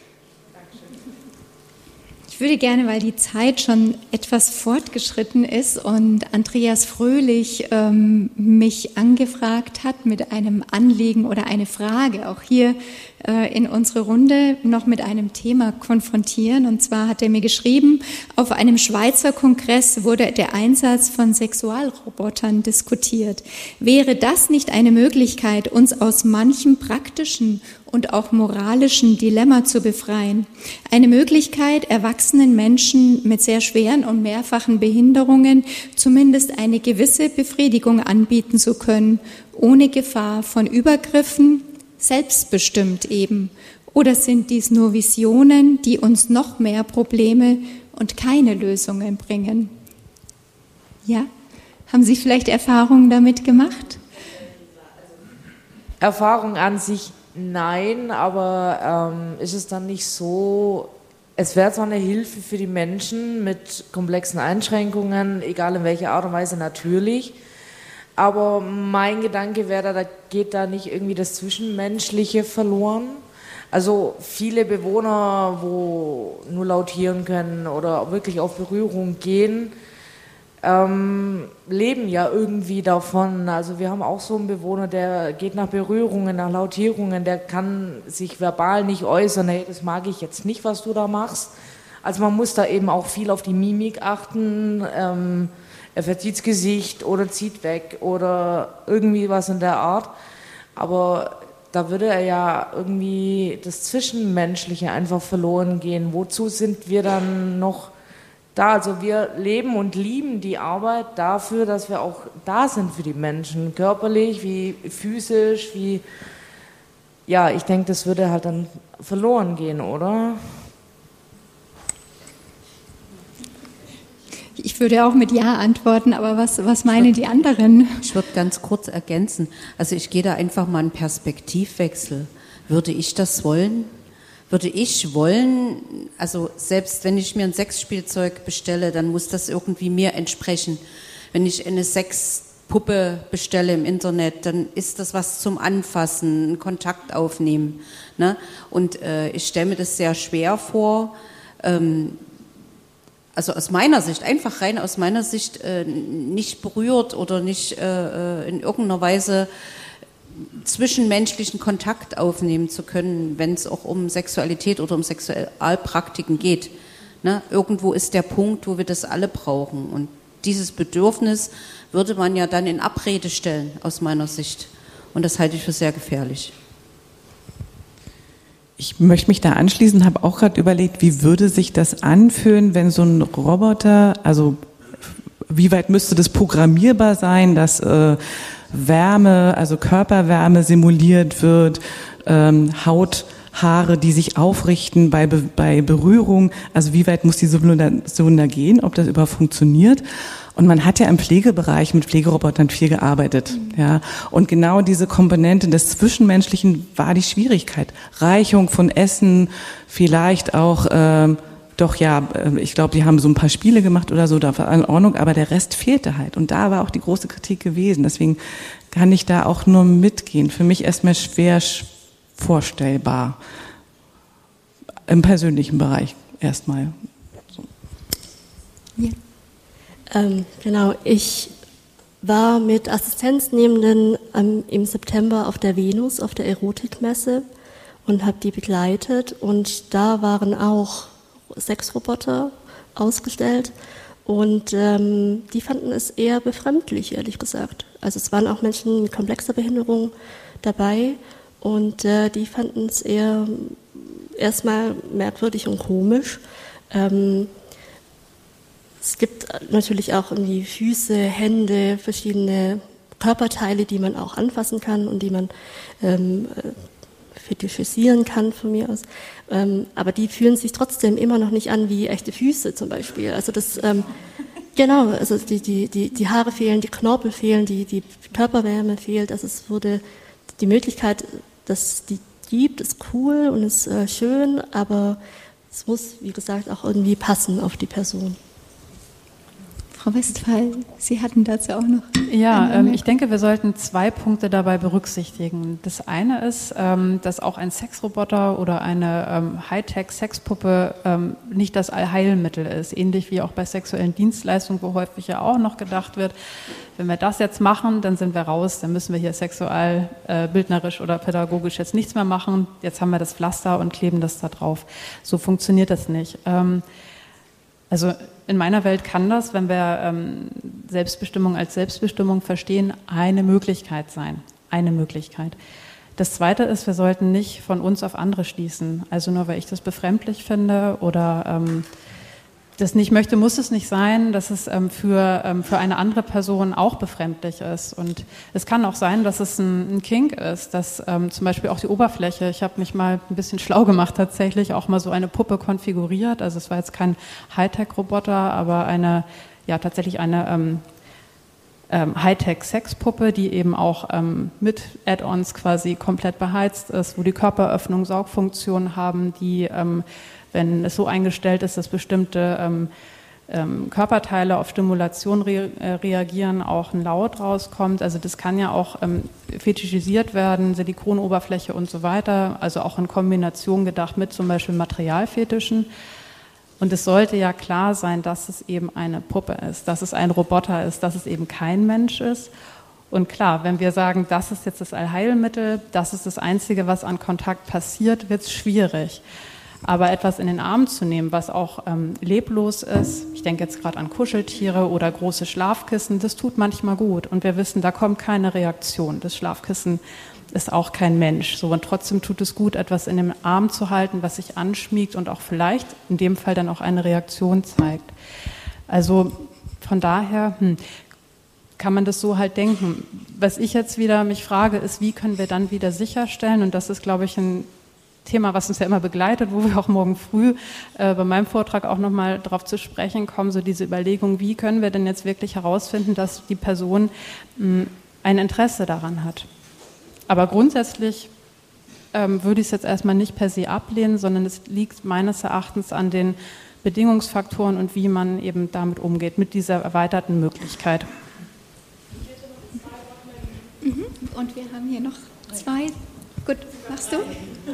Ich würde gerne, weil die Zeit schon etwas fortgeschritten ist und Andreas Fröhlich ähm, mich angefragt hat mit einem Anliegen oder eine Frage, auch hier äh, in unsere Runde noch mit einem Thema konfrontieren. Und zwar hat er mir geschrieben, auf einem Schweizer Kongress wurde der Einsatz von Sexualrobotern diskutiert. Wäre das nicht eine Möglichkeit, uns aus manchem praktischen und auch moralischen Dilemma zu befreien? Eine Möglichkeit, erwachsenen Menschen mit sehr schweren und mehrfachen Behinderungen zumindest eine gewisse Befriedigung anbieten zu können, ohne Gefahr von Übergriffen, selbstbestimmt eben. Oder sind dies nur Visionen, die uns noch mehr Probleme und keine Lösungen bringen? Ja? Haben Sie vielleicht Erfahrungen damit gemacht? Erfahrung an sich nein, aber ähm, ist es dann nicht so, es wäre zwar eine Hilfe für die Menschen mit komplexen Einschränkungen, egal in welcher Art und Weise natürlich, aber mein Gedanke wäre, da geht da nicht irgendwie das Zwischenmenschliche verloren. Also viele Bewohner, wo nur lautieren können oder wirklich auf Berührung gehen, ähm, leben ja irgendwie davon. Also wir haben auch so einen Bewohner, der geht nach Berührungen, nach Lautierungen, der kann sich verbal nicht äußern, hey, das mag ich jetzt nicht, was du da machst. Also man muss da eben auch viel auf die Mimik achten, ähm, er verzieht das Gesicht oder zieht weg oder irgendwie was in der Art. Aber da würde er ja irgendwie das Zwischenmenschliche einfach verloren gehen. Wozu sind wir dann noch da? Also wir leben und lieben die Arbeit dafür, dass wir auch da sind für die Menschen, körperlich wie physisch, wie, ja, ich denke, das würde halt dann verloren gehen, oder? Ich würde auch mit Ja antworten, aber was, was meinen die anderen? Ich würde ganz kurz ergänzen. Also ich gehe da einfach mal einen Perspektivwechsel. Würde ich das wollen? Würde ich wollen, also selbst wenn ich mir ein Sexspielzeug bestelle, dann muss das irgendwie mir entsprechen. Wenn ich eine Sexpuppe bestelle im Internet, dann ist das was zum Anfassen, Kontakt aufnehmen. Ne? Und äh, ich stelle mir das sehr schwer vor, ähm, also aus meiner Sicht, einfach rein aus meiner Sicht, äh, nicht berührt oder nicht äh, in irgendeiner Weise zwischenmenschlichen Kontakt aufnehmen zu können, wenn es auch um Sexualität oder um Sexualpraktiken geht. Ne? Irgendwo ist der Punkt, wo wir das alle brauchen. Und dieses Bedürfnis würde man ja dann in Abrede stellen, aus meiner Sicht. Und das halte ich für sehr gefährlich. Ich möchte mich da anschließen, habe auch gerade überlegt, wie würde sich das anfühlen, wenn so ein Roboter, also wie weit müsste das programmierbar sein, dass äh, Wärme, also Körperwärme simuliert wird, ähm, Hauthaare, die sich aufrichten bei, Be- bei Berührung, also wie weit muss die Simulation da gehen, ob das überhaupt funktioniert. Und man hat ja im Pflegebereich mit Pflegerobotern viel gearbeitet, mhm. ja. Und genau diese Komponente des Zwischenmenschlichen war die Schwierigkeit. Reichung von Essen, vielleicht auch, ähm, doch ja, ich glaube, die haben so ein paar Spiele gemacht oder so, da war in Ordnung, aber der Rest fehlte halt. Und da war auch die große Kritik gewesen. Deswegen kann ich da auch nur mitgehen. Für mich erstmal schwer vorstellbar im persönlichen Bereich. erstmal. So. Ja. Ähm, genau, ich war mit Assistenznehmenden ähm, im September auf der Venus, auf der Erotikmesse und habe die begleitet. Und da waren auch Sexroboter ausgestellt und ähm, die fanden es eher befremdlich, ehrlich gesagt. Also es waren auch Menschen mit komplexer Behinderung dabei und äh, die fanden es eher erstmal merkwürdig und komisch. Ähm, Es gibt natürlich auch irgendwie Füße, Hände, verschiedene Körperteile, die man auch anfassen kann und die man ähm, fetischisieren kann von mir aus. Ähm, aber die fühlen sich trotzdem immer noch nicht an wie echte Füße zum Beispiel. Also das, ähm, genau, also die, die, die, die Haare fehlen, die Knorpel fehlen, die, die Körperwärme fehlt. Also es wurde die Möglichkeit, dass die gibt, ist cool und ist äh, schön, aber es muss, wie gesagt, auch irgendwie passen auf die Person. Frau Westphal, Sie hatten dazu auch noch. Ja, ähm, ich denke, wir sollten zwei Punkte dabei berücksichtigen. Das eine ist, ähm, dass auch ein Sexroboter oder eine ähm, Hightech-Sexpuppe ähm, nicht das Allheilmittel ist. Ähnlich wie auch bei sexuellen Dienstleistungen, wo häufig ja auch noch gedacht wird, wenn wir das jetzt machen, dann sind wir raus, dann müssen wir hier sexual, äh, bildnerisch oder pädagogisch jetzt nichts mehr machen. Jetzt haben wir das Pflaster und kleben das da drauf. So funktioniert das nicht. Ähm, Also in meiner Welt kann das, wenn wir ähm, Selbstbestimmung als Selbstbestimmung verstehen, eine Möglichkeit sein. Eine Möglichkeit. Das Zweite ist, wir sollten nicht von uns auf andere schließen. Also nur weil ich das befremdlich finde oder ähm, das nicht möchte, muss es nicht sein, dass es ähm, für, ähm, für eine andere Person auch befremdlich ist. Und es kann auch sein, dass es ein, ein Kink ist, dass ähm, zum Beispiel auch die Oberfläche, ich habe mich mal ein bisschen schlau gemacht tatsächlich, auch mal so eine Puppe konfiguriert. Also es war jetzt kein Hightech-Roboter, aber eine, ja tatsächlich eine ähm, ähm, Hightech-Sexpuppe, die eben auch ähm, mit Add-ons quasi komplett beheizt ist, wo die Körperöffnung Saugfunktionen haben, die ähm, wenn es so eingestellt ist, dass bestimmte ähm, ähm, Körperteile auf Stimulation re äh, reagieren, auch ein Laut rauskommt. Also das kann ja auch ähm, fetischisiert werden, Silikonoberfläche und so weiter, also auch in Kombination gedacht mit zum Beispiel Materialfetischen. Und es sollte ja klar sein, dass es eben eine Puppe ist, dass es ein Roboter ist, dass es eben kein Mensch ist. Und klar, wenn wir sagen, das ist jetzt das Allheilmittel, das ist das Einzige, was an Kontakt passiert, wird es schwierig. Aber etwas in den Arm zu nehmen, was auch ähm, leblos ist, ich denke jetzt gerade an Kuscheltiere oder große Schlafkissen, das tut manchmal gut. Und wir wissen, da kommt keine Reaktion. Das Schlafkissen ist auch kein Mensch. So, und trotzdem tut es gut, etwas in dem Arm zu halten, was sich anschmiegt und auch vielleicht in dem Fall dann auch eine Reaktion zeigt. Also von daher hm, kann man das so halt denken. Was ich jetzt wieder mich frage, ist, wie können wir dann wieder sicherstellen, und das ist, glaube ich, ein Thema, was uns ja immer begleitet, wo wir auch morgen früh äh, bei meinem Vortrag auch nochmal drauf zu sprechen kommen, so diese Überlegung, wie können wir denn jetzt wirklich herausfinden, dass die Person mh, ein Interesse daran hat. Aber grundsätzlich ähm, würde ich es jetzt erstmal nicht per se ablehnen, sondern es liegt meines Erachtens an den Bedingungsfaktoren und wie man eben damit umgeht, mit dieser erweiterten Möglichkeit. Mhm. Und wir haben hier noch zwei. Gut, machst du?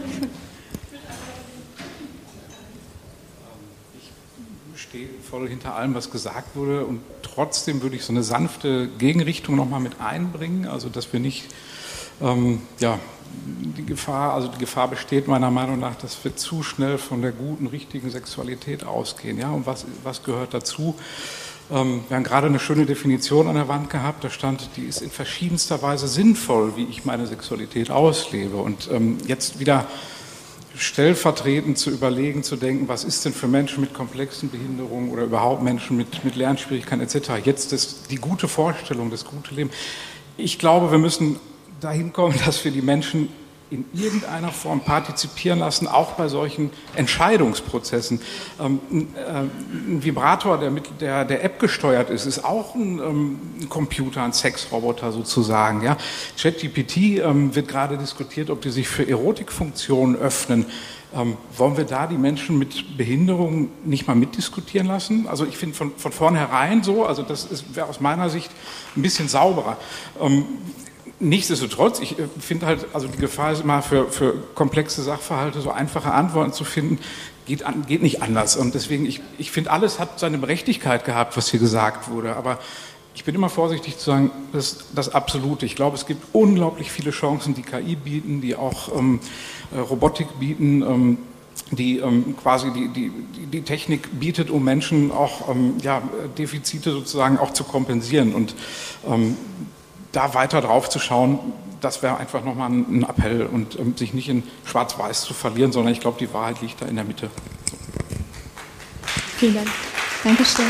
Ich stehe voll hinter allem, was gesagt wurde, und trotzdem würde ich so eine sanfte Gegenrichtung nochmal mit einbringen, also dass wir nicht, ähm, ja, die Gefahr, also die Gefahr besteht meiner Meinung nach, dass wir zu schnell von der guten, richtigen Sexualität ausgehen, ja, und was, was gehört dazu? Ähm, wir haben gerade eine schöne Definition an der Wand gehabt, da stand, die ist in verschiedenster Weise sinnvoll, wie ich meine Sexualität auslebe. Und ähm, jetzt wieder stellvertretend zu überlegen, zu denken, was ist denn für Menschen mit komplexen Behinderungen oder überhaupt Menschen mit, mit Lernschwierigkeiten et cetera. Jetzt ist die gute Vorstellung, das gute Leben. Ich glaube, wir müssen dahin kommen, dass wir die Menschen in irgendeiner Form partizipieren lassen, auch bei solchen Entscheidungsprozessen. Ähm, ein Vibrator, der mit der, der App gesteuert ist, ist auch ein, ähm, ein Computer, ein Sexroboter sozusagen. Ja? ChatGPT ähm, wird gerade diskutiert, ob die sich für Erotikfunktionen öffnen. Ähm, wollen wir da die Menschen mit Behinderungen nicht mal mitdiskutieren lassen? Also ich finde von, von vornherein so, also das wäre aus meiner Sicht ein bisschen sauberer. Ähm, Nichtsdestotrotz, ich finde halt, also die Gefahr ist immer für, für komplexe Sachverhalte so einfache Antworten zu finden, geht, an, geht nicht anders. Und deswegen, ich, ich finde, alles hat seine Berechtigkeit gehabt, was hier gesagt wurde. Aber ich bin immer vorsichtig zu sagen, das, das Absolute. Ich glaube, es gibt unglaublich viele Chancen, die K I bieten, die auch ähm, Robotik bieten, ähm, die ähm, quasi die, die, die Technik bietet, um Menschen auch ähm, ja, Defizite sozusagen auch zu kompensieren. Und ähm, da weiter drauf zu schauen, das wäre einfach nochmal ein Appell und ähm, sich nicht in Schwarz-Weiß zu verlieren, sondern ich glaube, die Wahrheit liegt da in der Mitte. Vielen Dank. Dankeschön.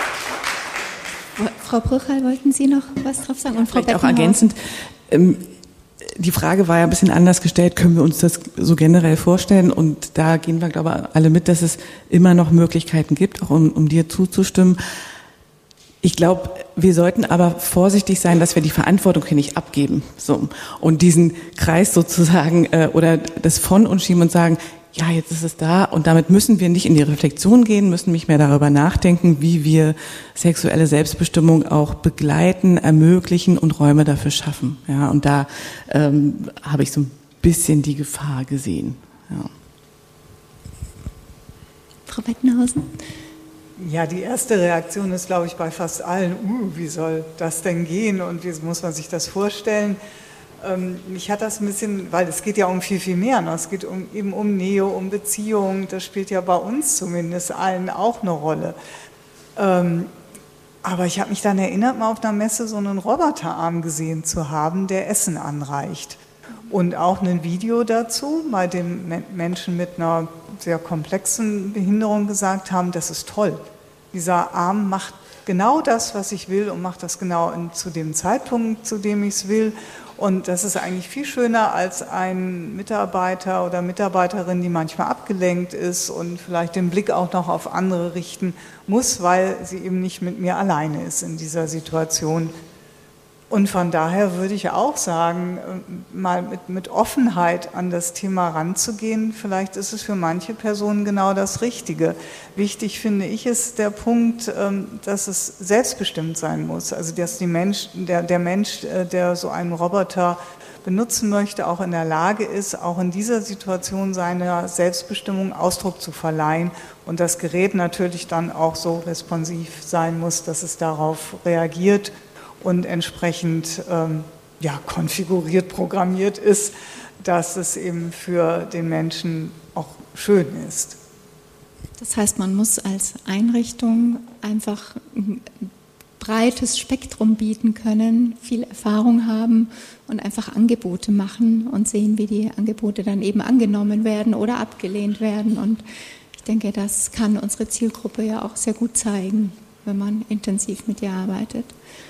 Frau Brüchal, wollten Sie noch was drauf sagen? Und Frau Vielleicht auch ergänzend, ähm, die Frage war ja ein bisschen anders gestellt, können wir uns das so generell vorstellen? Und da gehen wir, glaube ich, alle mit, dass es immer noch Möglichkeiten gibt, auch um, um dir zuzustimmen. Ich glaube, wir sollten aber vorsichtig sein, dass wir die Verantwortung hier nicht abgeben. So. Und diesen Kreis sozusagen äh, oder das von uns schieben und sagen, ja, jetzt ist es da und damit müssen wir nicht in die Reflexion gehen, müssen nicht mehr darüber nachdenken, wie wir sexuelle Selbstbestimmung auch begleiten, ermöglichen und Räume dafür schaffen. Ja, und da ähm, habe ich so ein bisschen die Gefahr gesehen. Ja. Frau Bettenhausen? Ja, die erste Reaktion ist, glaube ich, bei fast allen, uh, wie soll das denn gehen und wie muss man sich das vorstellen? Ähm, mich hat das ein bisschen, weil es geht ja um viel, viel mehr, ne? Es geht um, eben um Nähe, um Beziehung, das spielt ja bei uns zumindest allen auch eine Rolle. Ähm, aber ich habe mich dann erinnert, mal auf einer Messe so einen Roboterarm gesehen zu haben, der Essen anreicht. Und auch ein Video dazu, bei dem Menschen mit einer sehr komplexen Behinderung gesagt haben, das ist toll. Dieser Arm macht genau das, was ich will und macht das genau in, zu dem Zeitpunkt, zu dem ich es will. Und das ist eigentlich viel schöner als ein Mitarbeiter oder Mitarbeiterin, die manchmal abgelenkt ist und vielleicht den Blick auch noch auf andere richten muss, weil sie eben nicht mit mir alleine ist in dieser Situation. Und von daher würde ich auch sagen, mal mit, mit Offenheit an das Thema ranzugehen, vielleicht ist es für manche Personen genau das Richtige. Wichtig finde ich ist der Punkt, dass es selbstbestimmt sein muss. Also dass die Mensch, der, der Mensch, der so einen Roboter benutzen möchte, auch in der Lage ist, auch in dieser Situation seiner Selbstbestimmung Ausdruck zu verleihen und das Gerät natürlich dann auch so responsiv sein muss, dass es darauf reagiert und entsprechend ähm, ja, konfiguriert, programmiert ist, dass es eben für den Menschen auch schön ist. Das heißt, man muss als Einrichtung einfach ein breites Spektrum bieten können, viel Erfahrung haben und einfach Angebote machen und sehen, wie die Angebote dann eben angenommen werden oder abgelehnt werden. Und ich denke, das kann unsere Zielgruppe ja auch sehr gut zeigen, wenn man intensiv mit ihr arbeitet.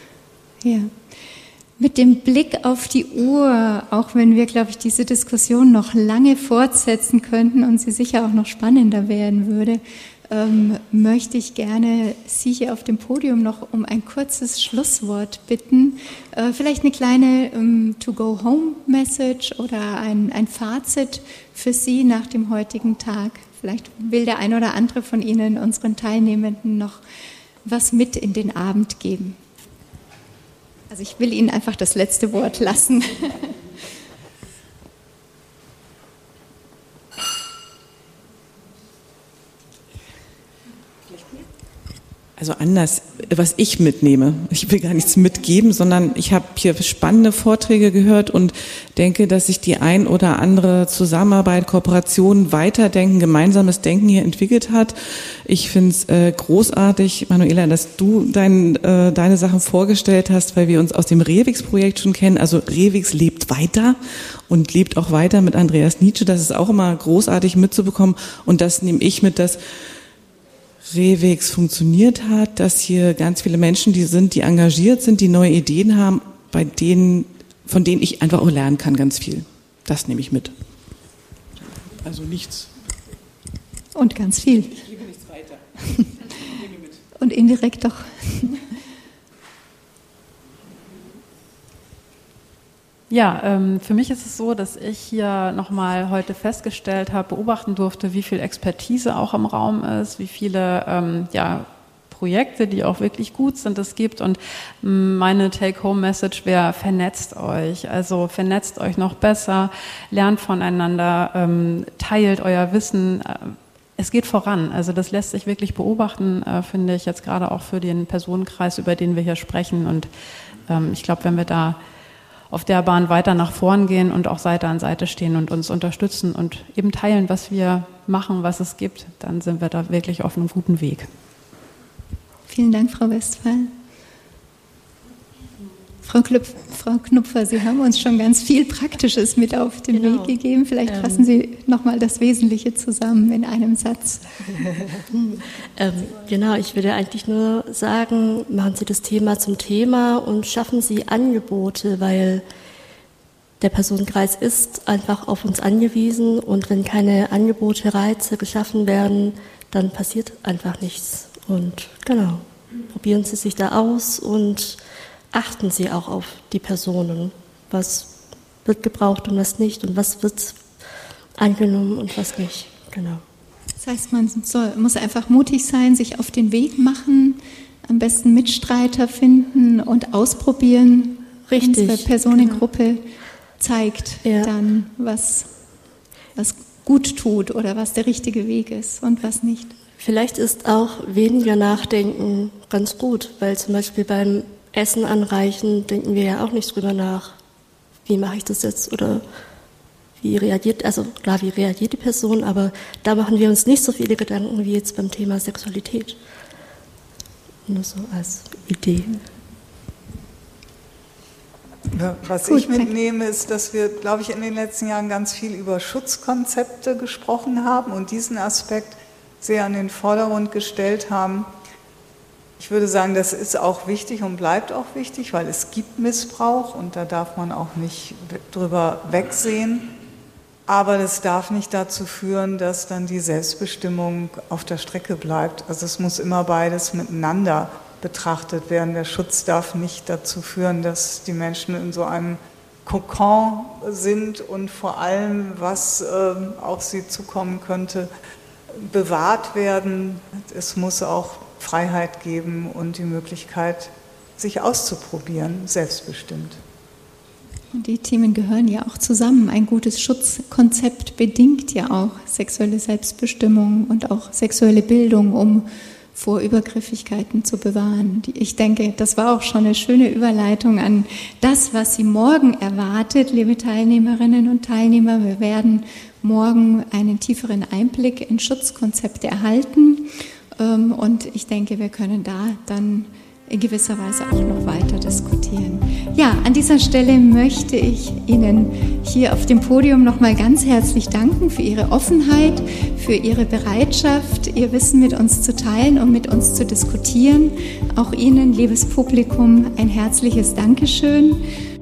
Ja. Mit dem Blick auf die Uhr, auch wenn wir, glaube ich, diese Diskussion noch lange fortsetzen könnten und sie sicher auch noch spannender werden würde, ähm, möchte ich gerne Sie hier auf dem Podium noch um ein kurzes Schlusswort bitten. Äh, vielleicht eine kleine ähm, To-Go-Home-Message oder ein, ein Fazit für Sie nach dem heutigen Tag. Vielleicht will der ein oder andere von Ihnen, unseren Teilnehmenden, noch was mit in den Abend geben. Also ich will Ihnen einfach das letzte Wort lassen. Also anders, was ich mitnehme. Ich will gar nichts mitgeben, sondern ich habe hier spannende Vorträge gehört und denke, dass sich die ein oder andere Zusammenarbeit, Kooperation, Weiterdenken, gemeinsames Denken hier entwickelt hat. Ich finde es äh, großartig, Manuela, dass du dein, äh, deine Sachen vorgestellt hast, weil wir uns aus dem Rewix-Projekt schon kennen. Also Rewix lebt weiter und lebt auch weiter mit Andreas Nietzsche. Das ist auch immer großartig mitzubekommen und das nehme ich mit, dass Rewix funktioniert hat, dass hier ganz viele Menschen, die sind, die engagiert sind, die neue Ideen haben, bei denen, von denen ich einfach auch lernen kann, ganz viel. Das nehme ich mit. Also nichts. Und ganz viel. Ich gebe nichts weiter. Und indirekt doch. Ja, ähm, für mich ist es so, dass ich hier nochmal heute festgestellt habe, beobachten durfte, wie viel Expertise auch im Raum ist, wie viele ähm, ja, Projekte, die auch wirklich gut sind, es gibt. Und meine Take-Home-Message wäre, vernetzt euch. Also vernetzt euch noch besser, lernt voneinander, ähm, teilt euer Wissen. es geht voran. Also das lässt sich wirklich beobachten, äh, finde ich, jetzt gerade auch für den Personenkreis, über den wir hier sprechen. Und ähm, ich glaube, wenn wir da auf der Bahn weiter nach vorn gehen und auch Seite an Seite stehen und uns unterstützen und eben teilen, was wir machen, was es gibt, dann sind wir da wirklich auf einem guten Weg. Vielen Dank, Frau Westphal. Frau, Klüpf, Frau Knupfer, Sie haben uns schon ganz viel Praktisches mit auf den genau. Weg gegeben. Vielleicht ähm, fassen Sie nochmal das Wesentliche zusammen in einem Satz. ähm, genau, ich würde eigentlich nur sagen, machen Sie das Thema zum Thema und schaffen Sie Angebote, weil der Personenkreis ist einfach auf uns angewiesen und wenn keine Angebote, Reize geschaffen werden, dann passiert einfach nichts. Und genau, probieren Sie sich da aus und achten Sie auch auf die Personen, was wird gebraucht und was nicht und was wird angenommen und was nicht. Genau. Das heißt, man soll, muss einfach mutig sein, sich auf den Weg machen, am besten Mitstreiter finden und ausprobieren. Richtig. Unsere Personengruppe genau. zeigt ja. dann, was, was gut tut oder was der richtige Weg ist und was nicht. Vielleicht ist auch weniger Nachdenken ganz gut, weil zum Beispiel beim Essen anreichen, denken wir ja auch nicht drüber nach, wie mache ich das jetzt oder wie reagiert, also klar, wie reagiert die Person, aber da machen wir uns nicht so viele Gedanken wie jetzt beim Thema Sexualität. Nur so als Idee. Was Gut, ich mitnehme, ist, dass wir, glaube ich, in den letzten Jahren ganz viel über Schutzkonzepte gesprochen haben und diesen Aspekt sehr an den Vordergrund gestellt haben. Ich würde sagen, das ist auch wichtig und bleibt auch wichtig, weil es gibt Missbrauch und da darf man auch nicht drüber wegsehen. Aber das darf nicht dazu führen, dass dann die Selbstbestimmung auf der Strecke bleibt. Also es muss immer beides miteinander betrachtet werden. Der Schutz darf nicht dazu führen, dass die Menschen in so einem Kokon sind und vor allem, was äh, auf sie zukommen könnte, bewahrt werden. Es muss auch Freiheit geben und die Möglichkeit, sich auszuprobieren, selbstbestimmt. Und die Themen gehören ja auch zusammen. Ein gutes Schutzkonzept bedingt ja auch sexuelle Selbstbestimmung und auch sexuelle Bildung, um vor Übergriffigkeiten zu bewahren. Ich denke, das war auch schon eine schöne Überleitung an das, was Sie morgen erwartet, liebe Teilnehmerinnen und Teilnehmer. Wir werden morgen einen tieferen Einblick in Schutzkonzepte erhalten. Und ich denke, wir können da dann in gewisser Weise auch noch weiter diskutieren. Ja, an dieser Stelle möchte ich Ihnen hier auf dem Podium nochmal ganz herzlich danken für Ihre Offenheit, für Ihre Bereitschaft, Ihr Wissen mit uns zu teilen und mit uns zu diskutieren. Auch Ihnen, liebes Publikum, ein herzliches Dankeschön.